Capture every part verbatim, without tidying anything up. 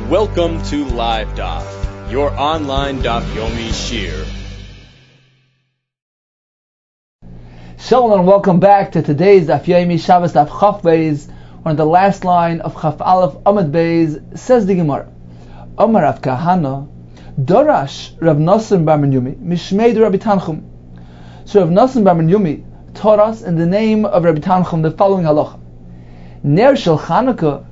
Welcome to Live Daf, your online Daf Yomi Shir. Shalom and welcome back to today's Daf Yomi Shabbos Daf Chaf Beis. We're on the last line of Chaf Aleph Amud Beis. Says the Gemara, Omar Rav Kahana, Dorash Rav Nosson bar Menyumi, Mishmei Rabbi Tanchum. So Rav Nosson bar Menyumi taught us in the name of Rabbi Tanchum the following halacha: Ner shel Chanukah,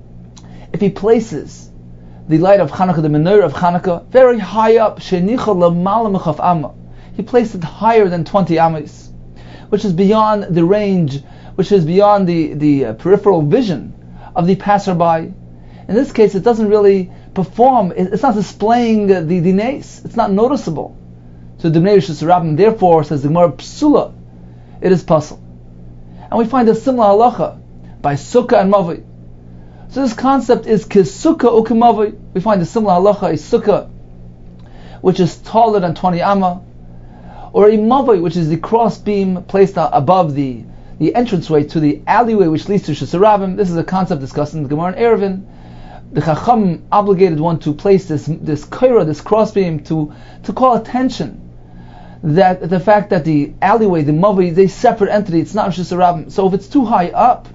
if he places the light of Chanukah, the menorah of Chanukah, very high up, shenicha l'mala mechaf amma, he placed it higher than twenty amas, which is beyond the range, which is beyond the, the uh, peripheral vision of the passerby. In this case, it doesn't really perform, it, it's not displaying uh, the dinays, it's not noticeable. So the Bnei Rishus Rabbim, therefore, says the Gemara, psula, it is puzzle. And we find a similar halacha by Sukkah and Mavoi. So this concept is Kisukkah or Kemavoi. We find a similar halacha, a Sukkah, which is taller than twenty amma, or a Mavoi, which is the cross beam placed above the, the entranceway to the alleyway which leads to Rishus Rabbim. This is a concept discussed in the Gemara in Eruvin. The Chacham obligated one to place this this kaira, this cross beam, to, to call attention that the fact that the alleyway, the Mavoi, is a separate entity, it's not Rishus Rabbim. So if it's too high up,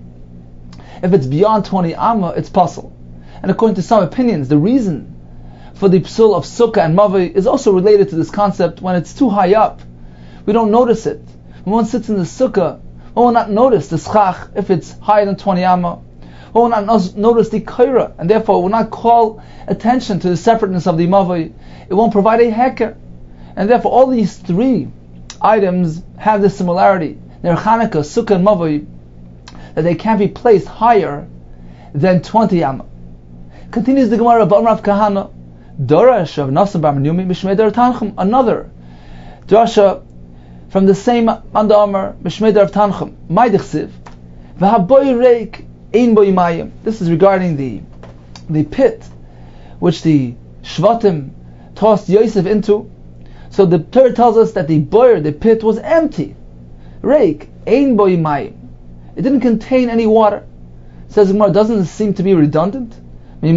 if it's beyond twenty amma, it's puzzle. And according to some opinions, the reason for the psul of Sukkah and Mavoi is also related to this concept. When it's too high up, we don't notice it. When one sits in the Sukkah, one will not notice the schach if it's higher than twenty amma. One will not notice the kaira, and therefore will not call attention to the separateness of the Mavoi. It won't provide a heker. And therefore all these three items have this similarity. Ner Chanukah, Sukkah and Mavoi, that they can't be placed higher than twenty amma. Continues the Gemara of Rav Kahana, Dorash of Nosson bar Menyumi Mishmei Rav Tanchum, another drasha from the same Manda Amar Mishmei Rav Tanchum. Maidichsiv v'haboy reik ein boy mayim. This is regarding the the pit which the Shvatim tossed Yosef into. So the Torah tells us that the boyer, the pit, was empty. Reik ein boy mayim. It didn't contain any water. Says the Gemara, doesn't it seem to be redundant? If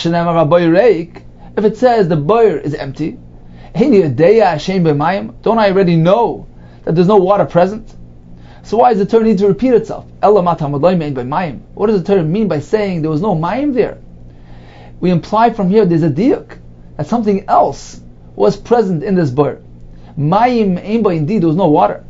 it says the boyer is empty, don't I already know that there's no water present? So why does the Torah need to repeat itself? What does the Torah mean by saying there was no mayim there? We imply from here there's a diuk, that something else was present in this boyer. Mayim, indeed there was no water.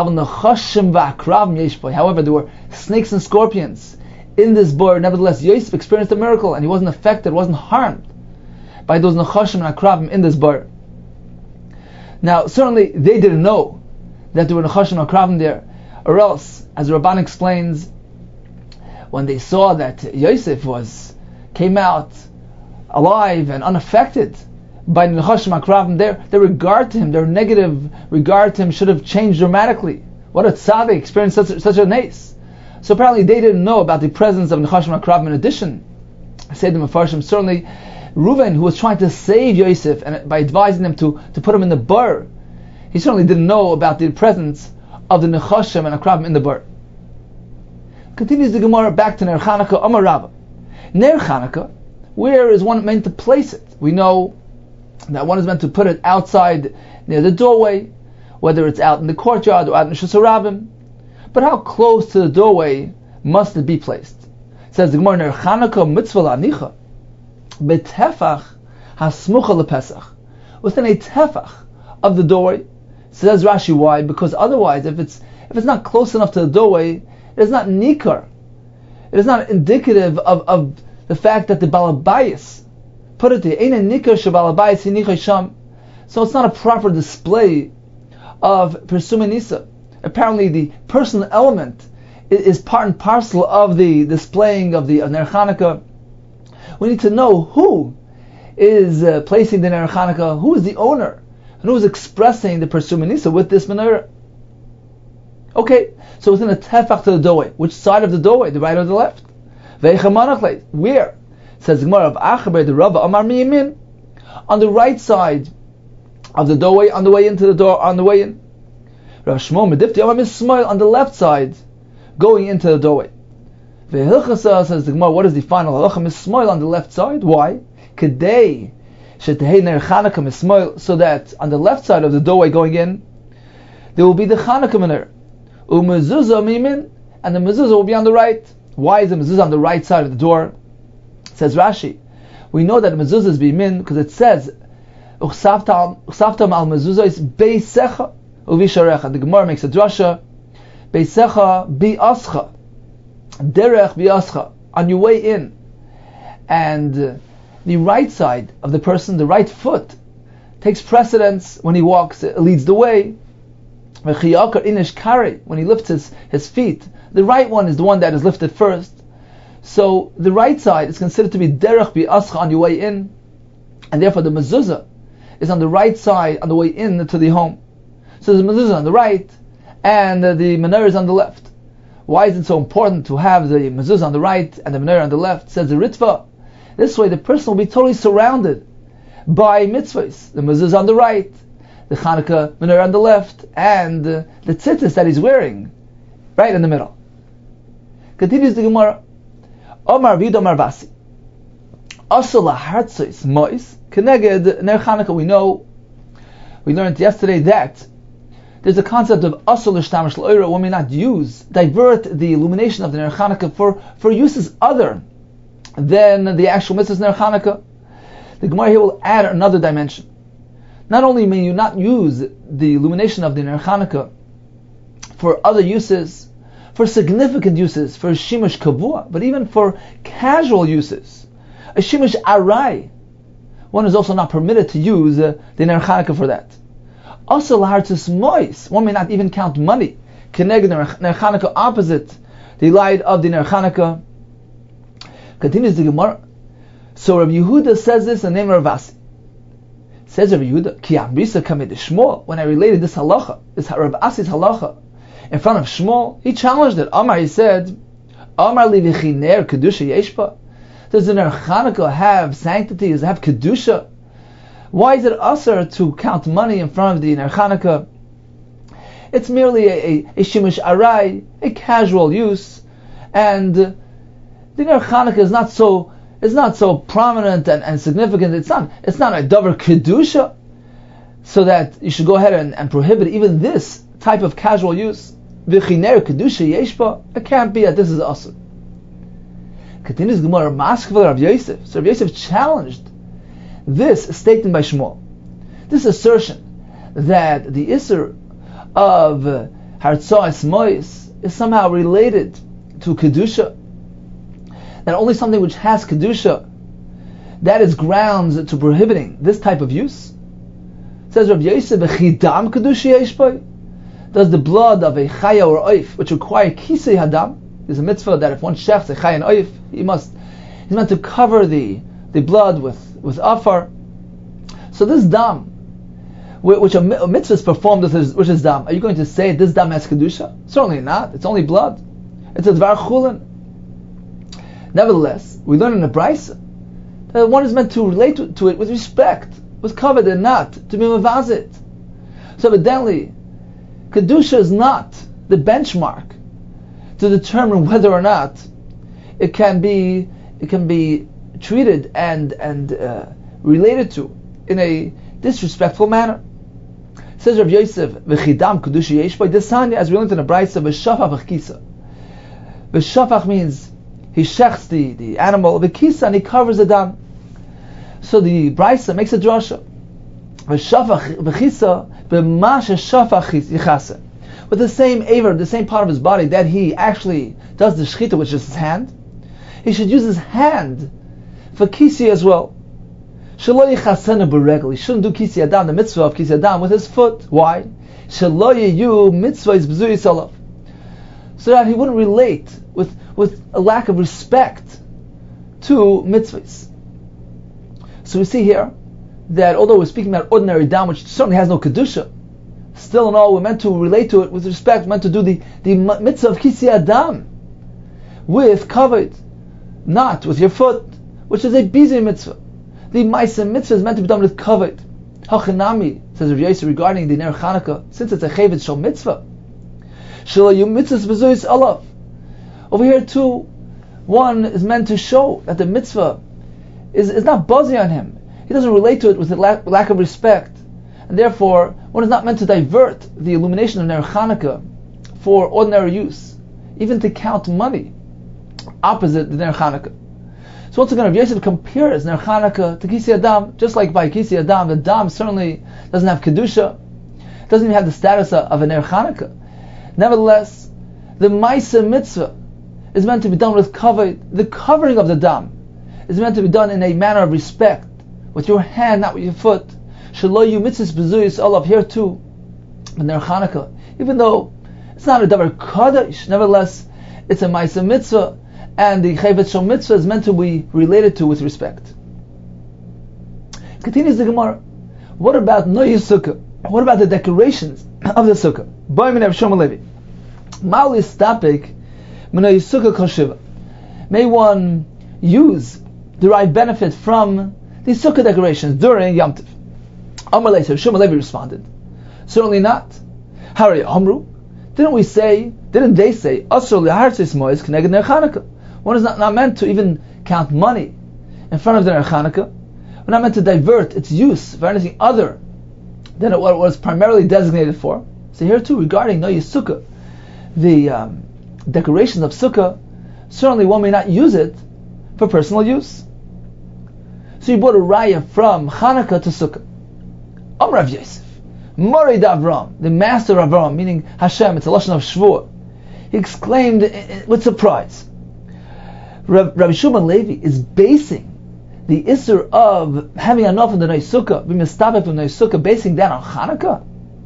However, there were snakes and scorpions in this boyer. Nevertheless, Yosef experienced a miracle and he wasn't affected, wasn't harmed by those Nechashim and Akravim in this boyer. Now, certainly they didn't know that there were Nechashim and Akravim there, or else, as the Rabban explains, when they saw that Yosef was came out alive and unaffected by the Nechashim Akravim, their, their regard to him, their negative regard to him should have changed dramatically. What a tzaddik experienced such, such a nace. So apparently they didn't know about the presence of Nechashim Akravim. In addition, I say the Mefarshim, certainly Reuven, who was trying to save Yosef and by advising them to, to put him in the bur, he certainly didn't know about the presence of the Nechashim and Akravim in the bur. Continues the Gemara back to Ner Chanukah, Amar Rava. Ner Chanukah, where is one meant to place it? We know that one is meant to put it outside near the doorway, whether it's out in the courtyard or out in Rishus Rabbim. But how close to the doorway must it be placed? It says the Gemara, Ner Chanukah mitzvah la'anicha betefach hasmucha lepesach, within a tefach of the doorway. Says Rashi, why? Because otherwise, if it's if it's not close enough to the doorway, it is not nikar. It is not indicative of, of the fact that the balabayis put it there. So it's not a proper display of Persuma Nisa. Apparently the personal element is, is part and parcel of the displaying of the of Ner Chanukah. We need to know who is uh, placing the Ner Chanukah, who is the owner, and who is expressing the Persuma Nisa with this menorah. Okay, so within a tefach to the doorway. Which side of the doorway? The right or the left? Where? Says the Gemara of Achaber, the Rava Amar Miyamin, on the right side of the doorway, on the way into the door, on the way in. Rav Shmuel Medifti Amar Mismail, on the left side, going into the doorway. Ve'hilchasa, says the Gemara, what is the final halacha? Mismail on the left side. Why? Kedei shetehei ner Chanukah mismoil, so that on the left side of the doorway going in, there will be the Chanukah ner. Umezuzah mimin, and the mezuzah will be on the right. Why is the mezuzah on the right side of the door? Says Rashi, we know that mezuzah is bimin because it says uchsaftam al mezuzah is beisecha uvisharecha. The Gemara makes a drasha, beisecha biascha, derech biascha, on your way in, and uh, the right side of the person, the right foot, takes precedence when he walks, it leads the way. When he lifts his, his feet, the right one is the one that is lifted first. So the right side is considered to be derech bi'ascha, on your way in, and therefore the mezuzah is on the right side on the way in to the home. So the mezuzah on the right, and uh, the menorah is on the left. Why is it so important to have the mezuzah on the right and the menorah on the left? Says the Ritva. This way the person will be totally surrounded by mitzvahs. The mezuzah on the right, the Chanukah menorah on the left, and uh, the tzitzis that he's wearing right in the middle. Continues the Gemara. Omar vid Omar Vasi. Also lahartzos mois keneged ner Chanukah. We know, we learned yesterday that there's a concept of asur l'shtamish l'oira, one may not use, divert the illumination of the ner Chanukah for, for uses other than the actual mitzvahs ner Chanukah. The Gemara here will add another dimension. Not only may you not use the illumination of the ner Chanukah for other uses, for significant uses, for shimush kavua, but even for casual uses, a shimush arai, one is also not permitted to use uh, the ner Chanukah for that. Also lahartzos mois, one may not even count money, keneged ner Chanukah, opposite the light of the ner Chanukah. Continues the Gemara. So Rabbi Yehuda says this in the name of Rav Asi. Says Rabbi Yehuda, Ki Amrisa Kamei Shmuel. When I related this halacha, this Rav Asi's halacha, in front of Shmuel, he challenged it. Amar, he said, Amar li v'chiner kedusha yeshpa. Does the ner Chanukah have sanctity? Does it have kedusha? Why is it asur to count money in front of the ner Chanukah? It's merely a, a, a shimush arai, a casual use, and uh, the ner Chanukah is not so is not so prominent and, and significant. It's not it's not a davar kedusha, so that you should go ahead and, and prohibit even this type of casual use. V'chiner kedusha yeshpa. It can't be that this is asur. Continues Gemara, Maskva Rav Yosef. So Rav Yosef challenged this statement by Shmuel, this assertion that the isur of hartzos mois is somehow related to kedusha, that only something which has kedusha, that is grounds to prohibiting this type of use. It says Rav Yosef, "B'chidam kedusha yeshpa." Does the blood of a chaya or oif, which require kisei hadam, there's a mitzvah that if one shechs a chaya and oif, he must he's meant to cover the the blood with with afar. So this dam, which a mitzvah is performed with, which is dam, are you going to say this dam has kedusha? Certainly not. It's only blood. It's a dvar chulin. Nevertheless, we learn in the Brisa that one is meant to relate to, to it with respect, with kavod, and not to be mevazit. So evidently, kedusha is not the benchmark to determine whether or not it can be it can be treated and and uh, related to in a disrespectful manner. It says Rav Yosef, "V'chidam kedusha yesh by desanya," as we learned in the Brisa, "V'shafach v'chisa." V'shafach means he shechs the, the animal, v'kisa, and he covers the dam. So the Brisa makes a drasha. V'shafach v'chisa b'ma sheshafach yichase. With the same aver, the same part of his body that he actually does the shechita, which is his hand, he should use his hand for kisi as well. Shelo yichasena b'regel. He shouldn't do kisi adam, the mitzvah of kisi adam, with his foot. Why? Shelo yeyu mitzvah is b'zui salav. So that he wouldn't relate with, with a lack of respect to mitzvahs. So we see here that although we're speaking about ordinary dam, which certainly has no kedusha, still in all we're meant to relate to it with respect, we're meant to do the, the mitzvah of kisi adam with kavod, not with your foot, which is a busy mitzvah. The ma'aseh mitzvah is meant to be done with kavod. Hachanami, says Rav Yosef regarding the ner Chanukah, since it's a chevet shel mitzvah, over here too, one is meant to show that the mitzvah is, is not buzzing on him. He doesn't relate to it with a lack, lack of respect. And therefore, one is not meant to divert the illumination of Ner Chanukah for ordinary use, even to count money, opposite the Ner Chanukah. So once again, Rav Yosef compares Ner Chanukah to Kisi Adam, just like by Kisi Adam, the Dam certainly doesn't have Kedusha, doesn't even have the status of a Ner Chanukah. Nevertheless, the Maisa Mitzvah is meant to be done with kavod. The covering of the Dam is meant to be done in a manner of respect, with your hand, not with your foot. Shelo yu mitzvahs b'zuyis olav, here too, in Ner Chanukah. Even though it's not a davar kadosh, nevertheless, it's a Maisa Mitzvah, and the Chayvet Shom Mitzvah is meant to be related to with respect. Continues the Gemara. What about Noyei Sukkah? What about the decorations of the Sukkah? Boy min Rav Shlomo Levi. Mal yistapek min Noyei Sukkah kol shiva. May one use, derive benefit from these Sukkah decorations during Yom Tov? Amar Levi, Rav Shlomo Levi responded, certainly not. Harei Amru, didn't we say, didn't they say, Asur lehartzis mois k'neged Ner Chanukah? One is not, not meant to even count money in front of the Ner Chanukah. We're not meant to divert its use for anything other than what it was primarily designated for. So here too, regarding Noyei Sukkah, the um, decorations of Sukkah, certainly one may not use it for personal use. So you brought a raya from Chanukah to Sukkah. Amar Rav Yosef, Morid Avram, the master of Avram, meaning Hashem, it's a lashon of Shvuah. He exclaimed with surprise, Rav, Rabbi Shimon Levi is basing the Isser of having enough in the Noyei Sukkah, b'mistapek from Noyei Sukkah, basing that on Chanukah.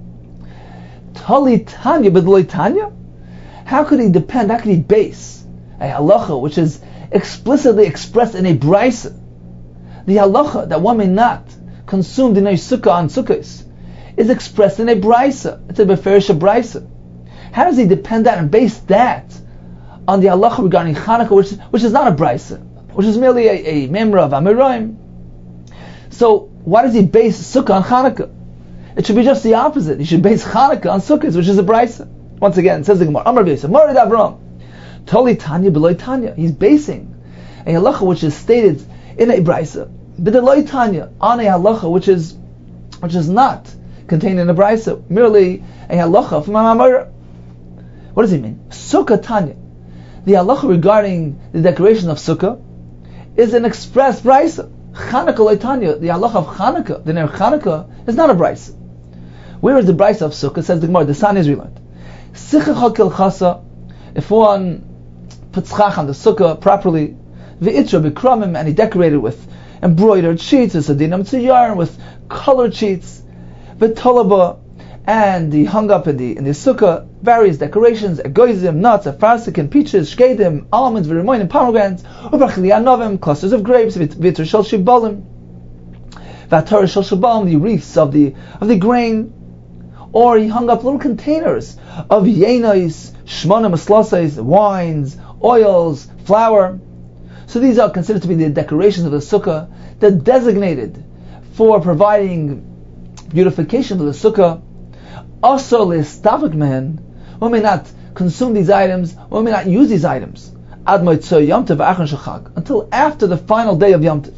Tali Tanya, b'dloi Tanya? How could he depend, how could he base a halacha which is explicitly expressed in a brisa? The halacha that one may not consume the Noyei Sukkah on Sukkahs is expressed in a brisa. It's a beferish brisa. How does he depend that and base that on the halacha regarding Chanukah, which, which is not a brisa, which is merely a, a memra of Amiroim? So why does he base Sukkah on Chanukah? It should be just the opposite. He should base Chanukah on Sukkahs, which is a brisa. Once again, it says the Gemara, Amar B'Yosef, Morid Avram, Toli Tanya b'loi Tanya. He's basing a halacha which is stated in a brisa, b'deloi Tanya, on a halacha which is which is not contained in a brisa, merely a halacha from a mamar. What does he mean? Sukkah Tanya. The halacha regarding the decoration of Sukkah is an express brisa. Chanukah loi Tanya. The halacha of Chanukah, the Ner Chanukah, is not a brisa. Where is the brisa of Sukkah? Says the Gemara, the San is learned. Sichacha kilchasa, if one puts chach on the Sukkah properly, v'itra b'kramim, and he decorated with embroidered sheets, it's a dinam tziyarn, with colored sheets, v'tolaba, and he hung up in the in the Sukkah various decorations, egoizim, nuts, afarsikin, peaches, shkedim, almonds, v'rimonim, pomegranates, u'brachli anovim, clusters of grapes, v'itr shel shibalim, v'atar shel shibalim, the wreaths of the of the grain. Or he hung up little containers of yenais, shmonim, aslasais, wines, oils, flour. So these are considered to be the decorations of the sukkah that designated for providing beautification for the sukkah. Also, l'stavik man, one may not consume these items, one may not use these items ad motzei Yom Tov v'achron shechag, until after the final day of Yom Tov.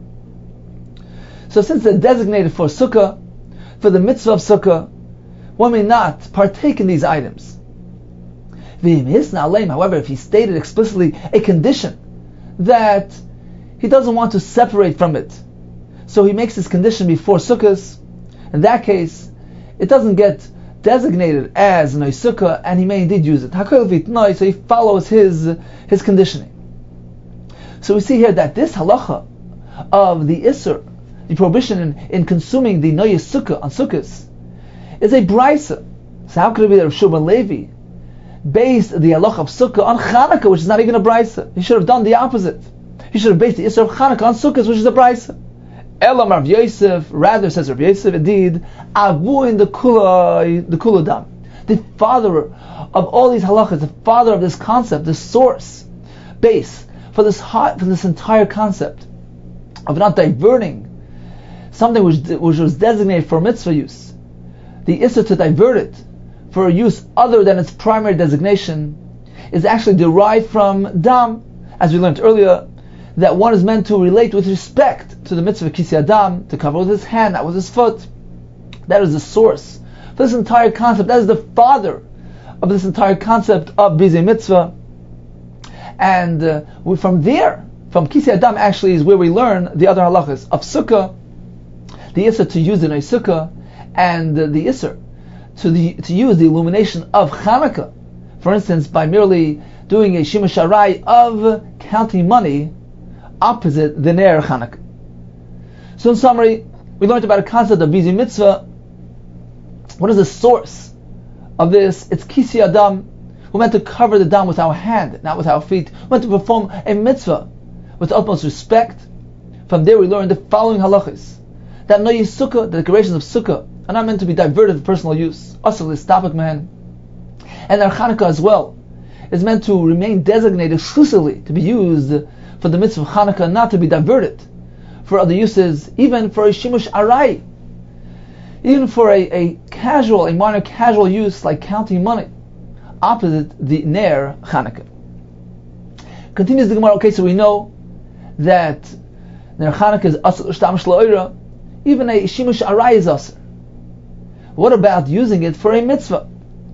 So since they're designated for sukkah, for the mitzvah of sukkah, one may not partake in these items. However, if he stated explicitly a condition that he doesn't want to separate from it, so he makes this condition before sukkahs, in that case, it doesn't get designated as Noyei Sukkah, and he may indeed use it. So he follows his his conditioning. So we see here that this halacha of the Isser, the prohibition in, in consuming the Noyei Sukkah on sukkahs, is a brisa. So how could it be that Rav Shimon Levi based the halacha of Sukkah on Chanukah, which is not even a brisa? He should have done the opposite. He should have based the Isser of Chanukah on Sukkahs, which is a brisa. Elam Rav Yosef, rather says Rav Yosef, indeed, Avuin the Kula, the Kuladam, the father of all these halachas, the father of this concept, the source, base for this for this entire concept of not diverting something which which was designated for mitzvah use. The issur to divert it for a use other than its primary designation is actually derived from dam, as we learned earlier, that one is meant to relate with respect to the mitzvah Kisi Adam, to cover with his hand, not with his foot. That is the source for this entire concept. That is the father of this entire concept of Bizei Mitzvah. And uh, we, from there, from Kisi Adam actually is where we learn the other halachas of Sukkah, the Isser to use the Noy Sukkah, and uh, the Isser to, the, to use the illumination of Chanukah. For instance, by merely doing a Shimush Arai of counting money opposite the Ner Chanukah. So in summary, we learned about a concept of Bizei Mitzvah. What is the source of this? It's Kisi Adam. We're meant to cover the dam with our hand, not with our feet. We're meant to perform a mitzvah with utmost respect. From there we learn the following halachas. That Noy Sukkah, the decorations of Sukkah, are not meant to be diverted for personal use. Also, Listapik man. And our Chanukah as well is meant to remain designated exclusively to be used for the mitzvah of Chanukah, not to be diverted for other uses, even for a Shimush Arai, even for a, a casual, a minor casual use like counting money, opposite the Ner Chanukah. Continues the Gemara, okay, so we know that Ner Chanukah is Asr Shtam Shloira, even a Shimush Arai is Asr. What about using it for a mitzvah?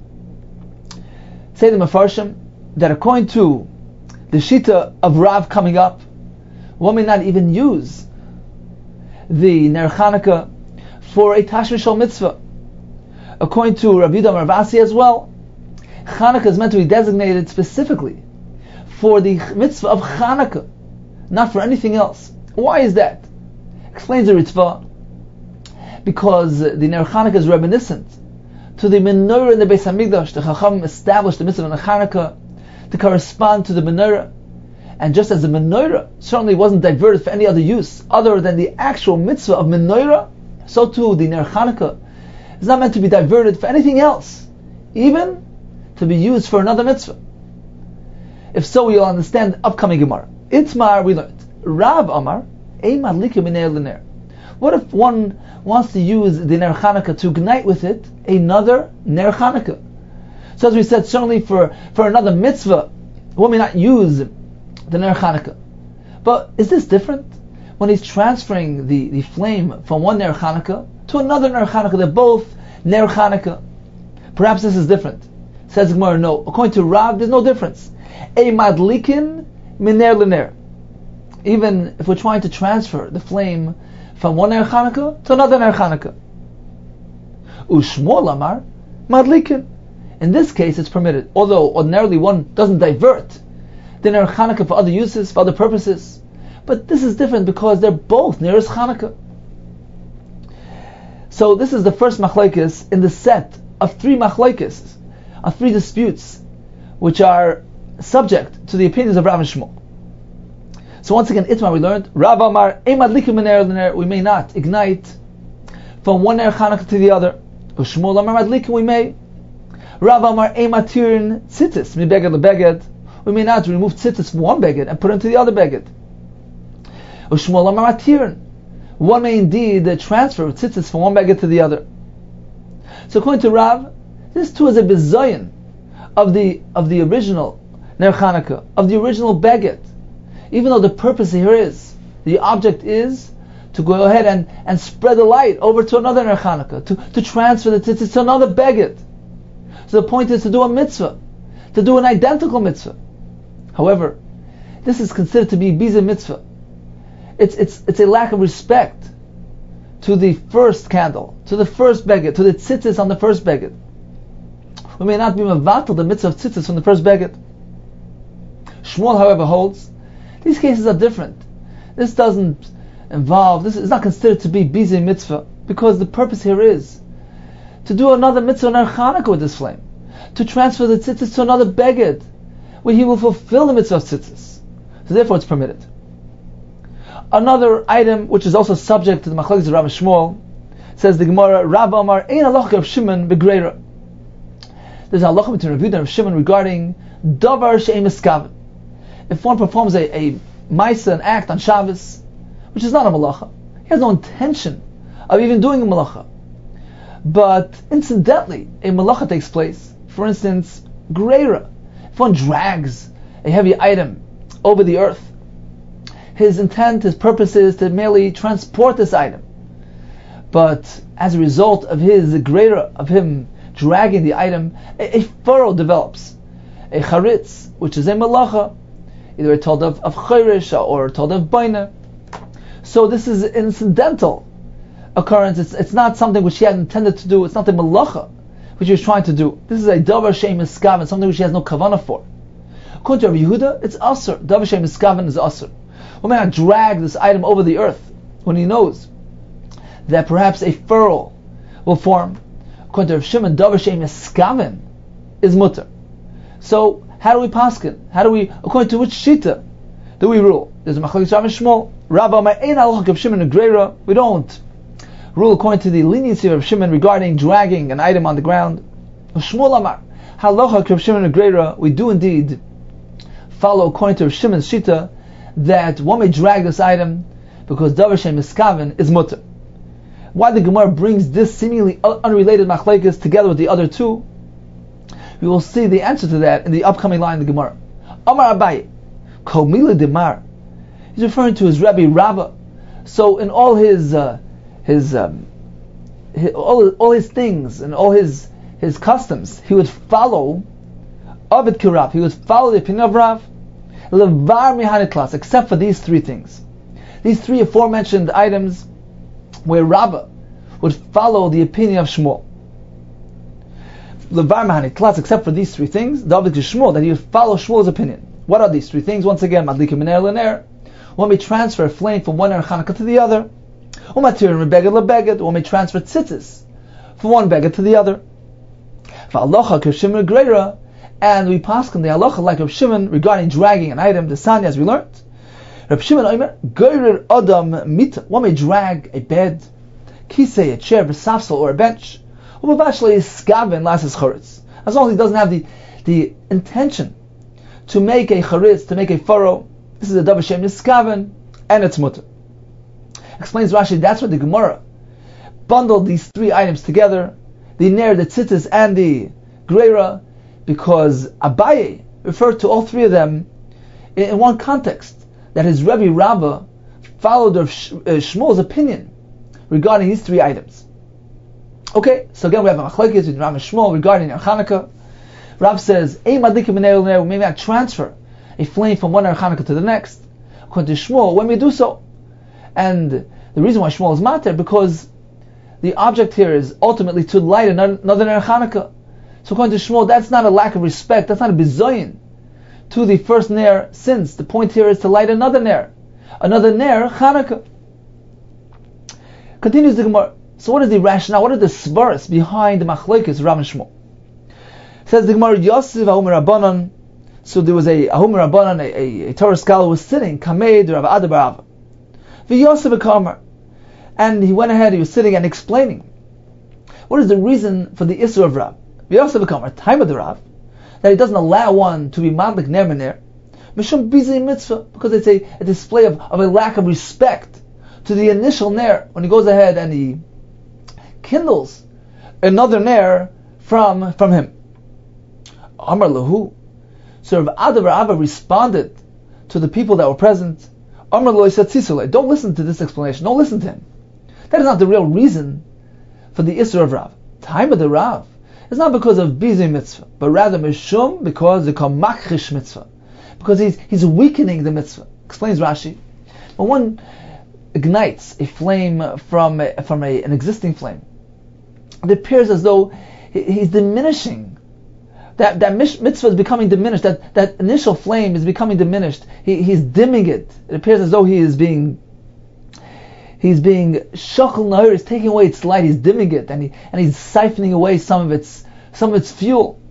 Say the Mefarshim that according to the Shita of Rav coming up, one may not even use the Ner Chanukah for a Tashmish Shal mitzvah. According to Rav Yudah Marvasi as well, Chanukah is meant to be designated specifically for the mitzvah of Chanukah, not for anything else. Why is that? Explains the Ritva, because the Ner Chanukah is reminiscent to the menorah in the Beis Hamikdash. The Chacham established the mitzvah of Chanukah to correspond to the menorah, and just as the menorah certainly wasn't diverted for any other use other than the actual mitzvah of menorah, so too the Ner Chanukah is not meant to be diverted for anything else, even to be used for another mitzvah. If so, we'll understand the upcoming Gemara. Itmar, we learned Rav Amar Ein Madlikim Ner L'Ner. What if one wants to use the Ner Chanukah to ignite with it another Ner Chanukah? So as we said, certainly for, for another mitzvah, one may not use the Ner Chanukah. But is this different? When he's transferring the, the flame from one Ner Chanukah to another Ner Chanukah, they're both Ner Chanukah. Perhaps this is different. Says Gemara, no. According to Rav, there's no difference. A madlikin min ner l'ner. Even if we're trying to transfer the flame from one Ner Chanukah to another Ner Chanukah. Ushmol amar madlikin. In this case, it's permitted. Although ordinarily one doesn't divert the Ner Chanukah for other uses, for other purposes. But this is different because they're both Neres Chanukah. So this is the first machlokes in the set of three machlokes, of three disputes, which are subject to the opinions of Rav and Shmuel. So once again, Itmar, we learned Rav Amar Ein Madlikim min ner l'ner. We may not ignite from one Ner Chanukah to the other. Ushmol Amar Madlikim, we may. Rav Amar Ein Matirin Tzitzis mi beged lebeged. We may not remove tzitzis from one beged and put it into the other beged. Ushmol Amar Matirin. One may indeed transfer tzitzis from one beged to the other. So according to Rav, this too is a bizayin of the of the original Ner Chanukah, of the original beged. Even though the purpose here is, the object is to go ahead and, and spread the light over to another Ner Chanukah, to, to transfer the tzitzis to another beged. So the point is to do a mitzvah, to do an identical mitzvah. However, this is considered to be bizei mitzvah. It's it's it's a lack of respect to the first candle, to the first beged, to the tzitzis on the first beged. We may not be mevatel the mitzvah of tzitzis from the first beged. Shmuel, however, holds these cases are different. This doesn't involve, this is not considered to be bizei mitzvah, because the purpose here is to do another mitzvah Ner Chanukah with this flame, to transfer the tzitzis to another beged, where he will fulfill the mitzvah of tzitzis. So therefore it's permitted. Another item which is also subject to the machlokes of Rav and Shmuel, says the Gemara, Rav Amar Ein halacha of Shimon begreira. There's a halacha between Rav Yudah and Rav Shimon regarding davar she'ein miskaven. If one performs a, a maisa, an act on Shabbos, which is not a malacha, he has no intention of even doing a malacha, but incidentally a malacha takes place. For instance, greira. If one drags a heavy item over the earth, his intent, his purpose is to merely transport this item. But as a result of his greater, of him dragging the item, a, a furrow develops, a charitz, which is a malacha, either told of of chayrish or told of baina. So this is an incidental occurrence. It's, it's not something which he had intended to do. It's not the malacha which he was trying to do. This is a davar she'em miskaven, something which he has no kavanah for. According to Rabbi Yehuda, it's asur. Davar she'em miskaven is asur. One may not drag this item over the earth when he knows that perhaps a furrow will form. According to Rav Shimon, davar she'em miskaven is mutter. So how do we paskin? How do we, according to which shita do we rule? There's a machlokes Rav and Shmuel. Rabba ma'ein halachah Rav Shimon and Greira. We don't rule according to the leniency of Rav Shimon regarding dragging an item on the ground. Shmuel amar halachah Rav Shimon and Greira. We do indeed follow according to Rav Shimon's shita that one may drag this item because davar she'em miskaven is mutter. Why the Gemara brings this seemingly unrelated machlokes together with the other two, we will see the answer to that in the upcoming line of the Gemara. Amar Abaye, Kol Mila Demar. He's referring to his Rabbi Rabbah. So in all his uh, his, um, his all all his things and all his his customs, he would follow Avid Kirav. He would follow the opinion of Rav. Levar Mihanitlas, except for these three things. These three aforementioned items where Rabbah would follow the opinion of Shmuel. Levar Mihanitlas, except for these three things, David to Shmuel, that he would follow Shmuel's opinion. What are these three things? Once again, Madlikim Ner Lener. One may transfer a flame from one Ner Chanukah to the other. Umatir and Beged LeBeged. One may transfer tzitzis from one Beged to the other. Va'alocha Rav Shimon Greira. And we pass on the halacha like Rav Shimon regarding dragging an item, the sanya, as we learned. Rav Shimon Omer, Geirer Adam Mita. One may drag a bed, kisei, a chair, v'safsel, or a bench. Ubavashli is skaven lasses charitz. As long as he doesn't have the, the intention to make a charitz, to make a furrow, this is a davar she'em miskaven, and it's mutter. Explains Rashi, that's what the Gemara bundled these three items together, the ner, the tzitzis, and the greira, because Abaye referred to all three of them in, in one context, that his Rebbe Rabbah followed Rav Sh- uh, Shmuel's opinion regarding these three items. Okay, so again we have a machlokes with Rav and Shmuel regarding Chanukah. Rav says, "Ei madlikim b'nei l'nei," we may not transfer a flame from one Chanukah to the next. According to Shmuel, when we do so, and the reason why Shmuel is matter, because the object here is ultimately to light another, another Chanukah. So according to Shmuel, that's not a lack of respect, that's not a bizoyin to the first ner, since the point here is to light another ner, another ner Chanukah. Continues the Gemara. So what is the rationale, what are the svaras behind the machlokes Rav and Shmuel? Says the Gemara, Yosef Ahumar Rabbanan. So there was a Ahumar Rabbanan, a, a, a Torah scholar, was sitting, Kamed Rav Ada bar Ava. V'Yosef Kamar. And he went ahead, he was sitting and explaining what is the reason for the Isra of Rav. V'Yosef Kamar, time of the Rav, that he doesn't allow one to be madlik ner mener, mishum bizi mitzvah, because it's a, a display of, of a lack of respect to the initial ner, when he goes ahead and he kindles another ner from, from him. Amar lahu. So Rav Ada bar Ava responded to the people that were present. Amar lo yisatzisule. Don't listen to this explanation. Don't listen to him. That is not the real reason for the Isra of Rav. Time of the Rav. It's not because of Bizei mitzvah, but rather Mishum, because they call Makrish mitzvah. Because he's he's weakening the mitzvah. Explains Rashi. When one ignites a flame from a, from a, an existing flame, it appears as though he, he's diminishing. That that mitzvah is becoming diminished. That that initial flame is becoming diminished. He he's dimming it. It appears as though he is being He's being shachal nahir, he's taking away its light, he's dimming it, and he and he's siphoning away some of its some of its fuel.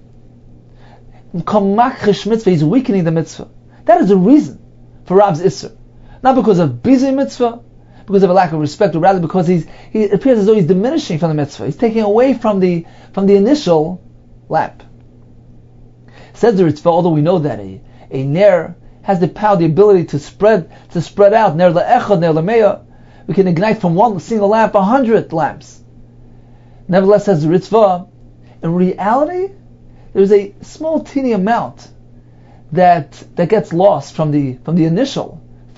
He's weakening the mitzvah. That is the reason for Rav's Isser. Not because of busy mitzvah, because of a lack of respect, or rather because he's he it appears as though he's diminishing from the mitzvah. He's taking away from the from the initial lamp. Says the Ritzvah, although we know that a, a ner has the power, the ability to spread to spread out, ner la'echad, ner la'meya. We can ignite from one single lamp a hundred lamps. Nevertheless, says the Ritzvah, in reality, there's a small teeny amount that that gets lost from the from the initial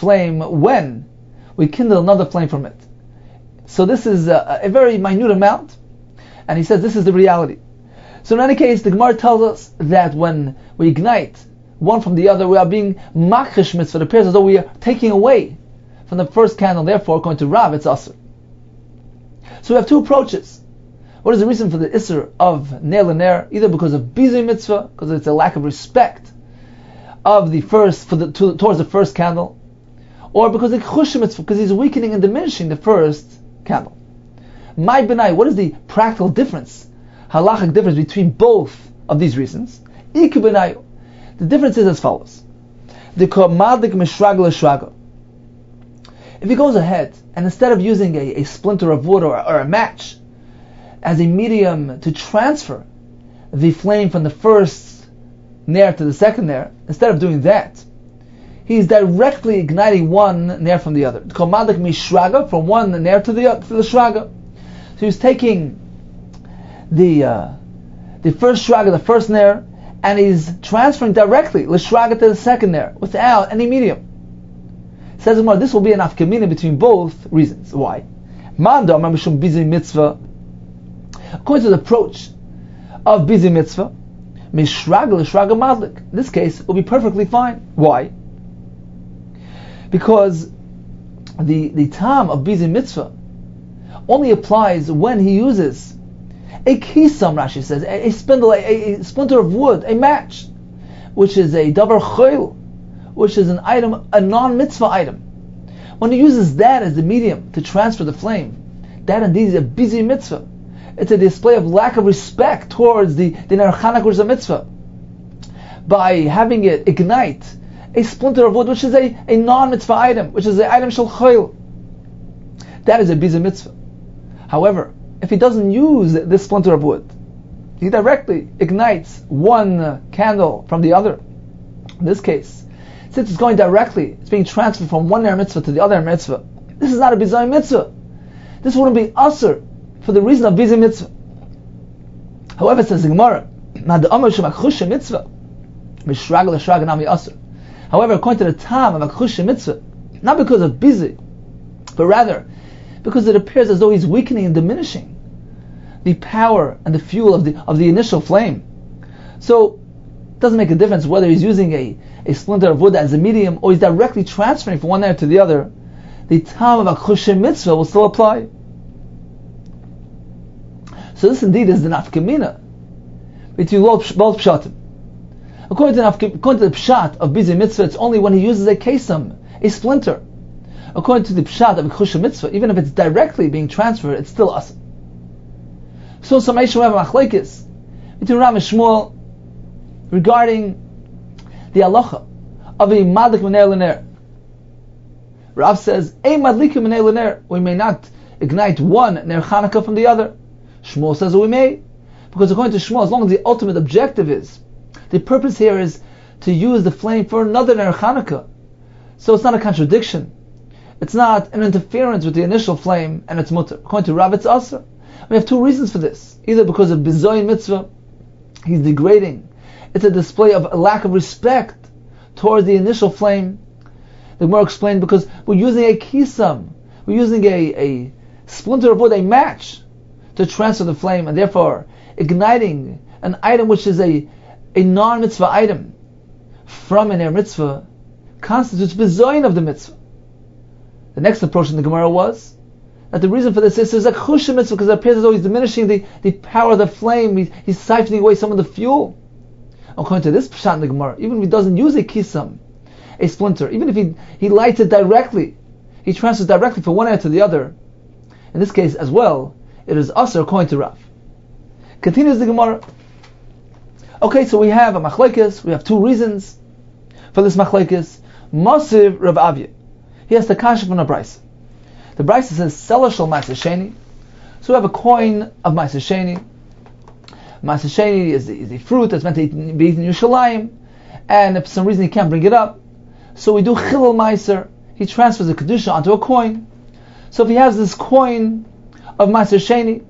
flame when we kindle another flame from it. So this is a, a very minute amount, and he says this is the reality. So in any case, the Gemara tells us that when we ignite one from the other, we are being makrish mitzvah. It appears as though we are taking away from the first candle. Therefore, according to Rav, it's asur. So we have two approaches. What is the reason for the isur of ner l'ner? Either because of bizui mitzvah, because it's a lack of respect of the first for the to, towards the first candle, or because of chush mitzvah, because he's weakening and diminishing the first candle. My benai, what is the practical difference, halachic difference between both of these reasons? Iku benai, the difference is as follows: the komadik mishrag l'shraga. If he goes ahead and instead of using a, a splinter of wood or, or a match as a medium to transfer the flame from the first ner to the second ner, instead of doing that, he's directly igniting one ner from the other. Komadik mishraga, from one ner to the to the shraga. So he's taking the uh, the first shraga, the first ner, and he's transferring directly l'shraga to the second ner without any medium. Says Gemara, this will be an afkamina between both reasons. Why? Manda amar mishum bizui mitzvah. According to the approach of bizui mitzvah, mishraga l'shraga madlik. In this case, it will be perfectly fine. Why? Because the the tam of bizui mitzvah only applies when he uses a kisam, Rashi says, a, a spindle, a, a splinter of wood, a match, which is a davar chayil, which is an item, a non-mitzvah item. When he uses that as the medium to transfer the flame, that indeed is a bizui mitzvah. It's a display of lack of respect towards the, the ner chanukah, which is a mitzvah. By having it ignite a splinter of wood, which is a, a non-mitzvah item, which is an item shel chayil, that is a bizui mitzvah. However, if he doesn't use this splinter of wood, he directly ignites one candle from the other. In this case, since it's going directly, it's being transferred from one ner mitzvah to the other mitzvah, this is not a bizui mitzvah. This wouldn't be asur for the reason of bizui mitzvah. However, it says the Gemara, mitzvah, however, according to the tam of akhusha mitzvah, not because of bizui, but rather because it appears as though he's weakening and diminishing the power and the fuel of the of the initial flame. So it doesn't make a difference whether he's using a, a splinter of wood as a medium or he's directly transferring from one ner to the other. The tam of akhusha mitzvah will still apply. So this indeed is the nafkamina between both pshatim. According to, according to the pshat of bizui mitzvah, it's only when he uses a kesam, a splinter. According to the pshat of akhusha mitzvah, even if it's directly being transferred, it's still asur. So some Eishim have machlekes between Rav and Shmuel regarding the halacha of a madlik ner l'ner. Rav says, "A madlikim ner l'ner." We may not ignite one ner chanukah from the other. Shmuel says we may, because according to Shmuel, as long as the ultimate objective is, the purpose here is to use the flame for another ner chanukah. So it's not a contradiction. It's not an interference with the initial flame, and it's mutter. According to Rav, it's asur. We have two reasons for this. Either because of bizui mitzvah, he's degrading. It's a display of a lack of respect towards the initial flame. The Gemara explained because we're using a kisam, we're using a, a splinter of wood, a match, to transfer the flame, and therefore igniting an item which is a, a non-mitzvah item from an ner mitzvah constitutes bizoyin of the mitzvah. The next approach in the Gemara was that the reason for this is there's a chusha mitzvah, because it appears as though he's diminishing the, the power of the flame, he's, he's siphoning away some of the fuel. According to this pshat in the Gemara, even if he doesn't use a kisam, a splinter, even if he, he lights it directly, he transfers directly from one end to the other, in this case as well, it is asur according to Rav. Continues the Gemara. Okay, so we have a machlekes, we have two reasons for this machlekes. Masiv Rav Avya, he has the kasha from the brisa. The brisa says, Sela shel Ma'aser Sheni. So we have a coin of Ma'aser Sheni. Ma'aser Sheni is the, is the fruit that's meant to be eaten in Yerushalayim, and if for some reason he can't bring it up, so we do Chilul Ma'aser. He transfers the kedusha onto a coin. So if he has this coin of Ma'aser Sheni,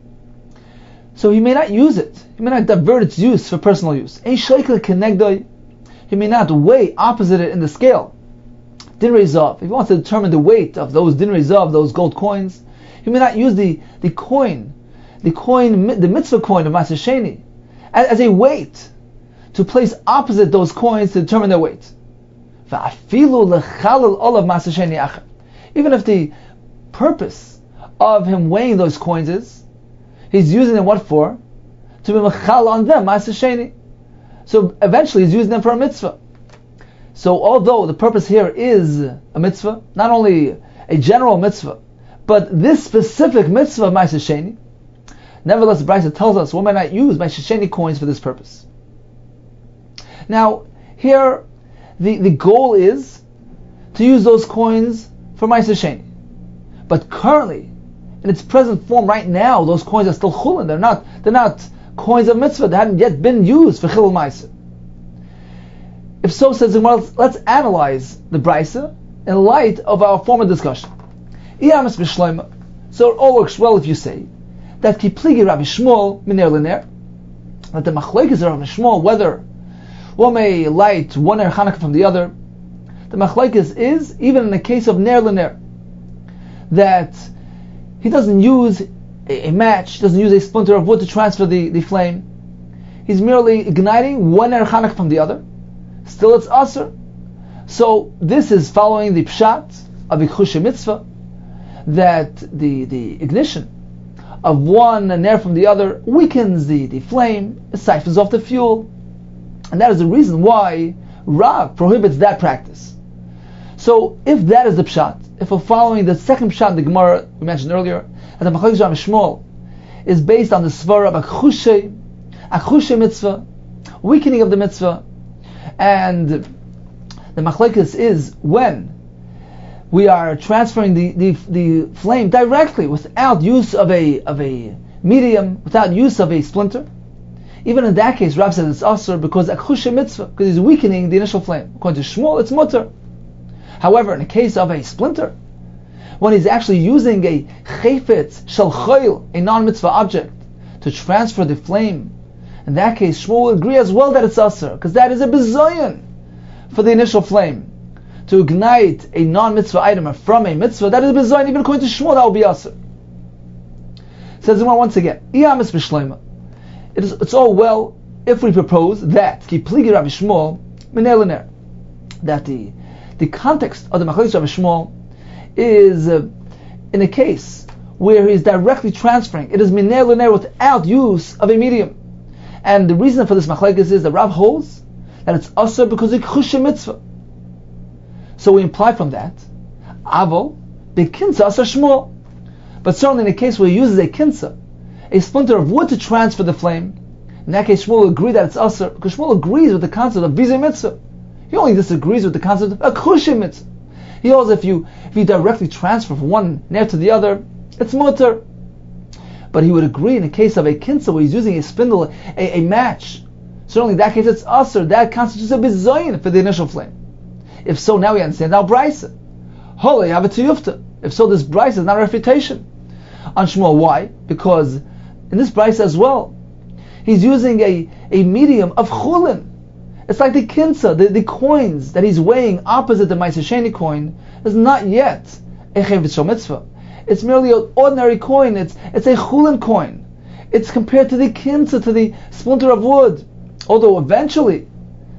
so he may not use it. He may not divert its use for personal use. He may not weigh opposite it in the scale dinrei zav, if he wants to determine the weight of those dinrei zav, those gold coins, he may not use the, the coin, the coin, the mitzvah coin of Maaser Sheni, as, as a weight to place opposite those coins to determine their weight. Even if the purpose of him weighing those coins is, he's using them what for? To be mechal on them, Maaser Sheni. So eventually he's using them for a mitzvah. So although the purpose here is a mitzvah, not only a general mitzvah, but this specific mitzvah of Maaser Sheni, nevertheless the Brisa tells us one may not use Maaser Sheni coins for this purpose. Now, here the, the goal is to use those coins for Maaser Sheni. But currently, in its present form right now, those coins are still chulin. They're not, they're not coins of mitzvah. They haven't yet been used for chilul maaser. If so, says the Gemara, let's, let's analyze the Brisa in light of our former discussion. So it all works well if you say that ki pligi Rabbi Shmuel miner l'ner, that the machlokes of Rabbi Shmuel, whether one may light one ner Chanukah from the other, the machlokes is, even in the case of ner l'ner, that he doesn't use a, a match, doesn't use a splinter of wood to transfer the, the flame. He's merely igniting one ner Chanukah from the other. Still it's aser. So this is following the pshat of Ikhusha mitzvah, that the, the ignition of one ner from the other weakens the, the flame, it siphons off the fuel. And that is the reason why Rav prohibits that practice. So if that is the pshat, if we're following the second pshat in the Gemara we mentioned earlier, that the machlokes Rabbi Shmuel is based on the svara of Akhushe, Akhushe mitzvah, weakening of the mitzvah, and the machlokes is when we are transferring the, the, the flame directly without use of a of a medium, without use of a splinter. Even in that case, Rav says it's asur because akhusha mitzvah, because he's weakening the initial flame. According to Shmuel, it's mutter. However, in the case of a splinter, when he's actually using a chayfetz shel choil, a non-mitzvah object, to transfer the flame, in that case, Shmuel will agree as well that it's asur, because that is a bizayon for the initial flame. To ignite a non-mitzvah item from a mitzvah, that is a bizayon. Even according to Shmuel, that will be asur. Says Zimar once again, Iyamis b'shleima. It is, it's all well if we propose that ki pligi Rabbi Shmuel minei l'ner, that the the context of the machlokes Rabbi Shmuel is uh, in a case where he is directly transferring. It is minei l'ner without use of a medium, and the reason for this machlokes is that Rav holds that it's asur because it's chusha mitzvah. So we imply from that avol bekinsa asur Shmuel, but certainly in a case where he uses a kinsa, a splinter of wood to transfer the flame, in that case Shmuel will agree that it's asur, because Shmuel agrees with the concept of bizei mitzvah. He only disagrees with the concept of akhusha mitzvah. He holds if you if you directly transfer from one ner to the other, it's mutter. But he would agree in the case of a kinsa where he's using a spindle, a, a match. Certainly in that case it's asur, that constitutes a bizayin for the initial flame. If so, now we understand our brisa. Holy avatiyufta. If so, this brisa is not a refutation on Shmuel. Why? Because in this brisa as well, he's using a, a medium of chulin. It's like the kinsa, the, the coins that he's weighing opposite the Maaser Sheni coin is not yet a chayvus shel mitzvah. It's merely an ordinary coin. It's it's a chulin coin. It's compared to the kinsa, to the splinter of wood. Although eventually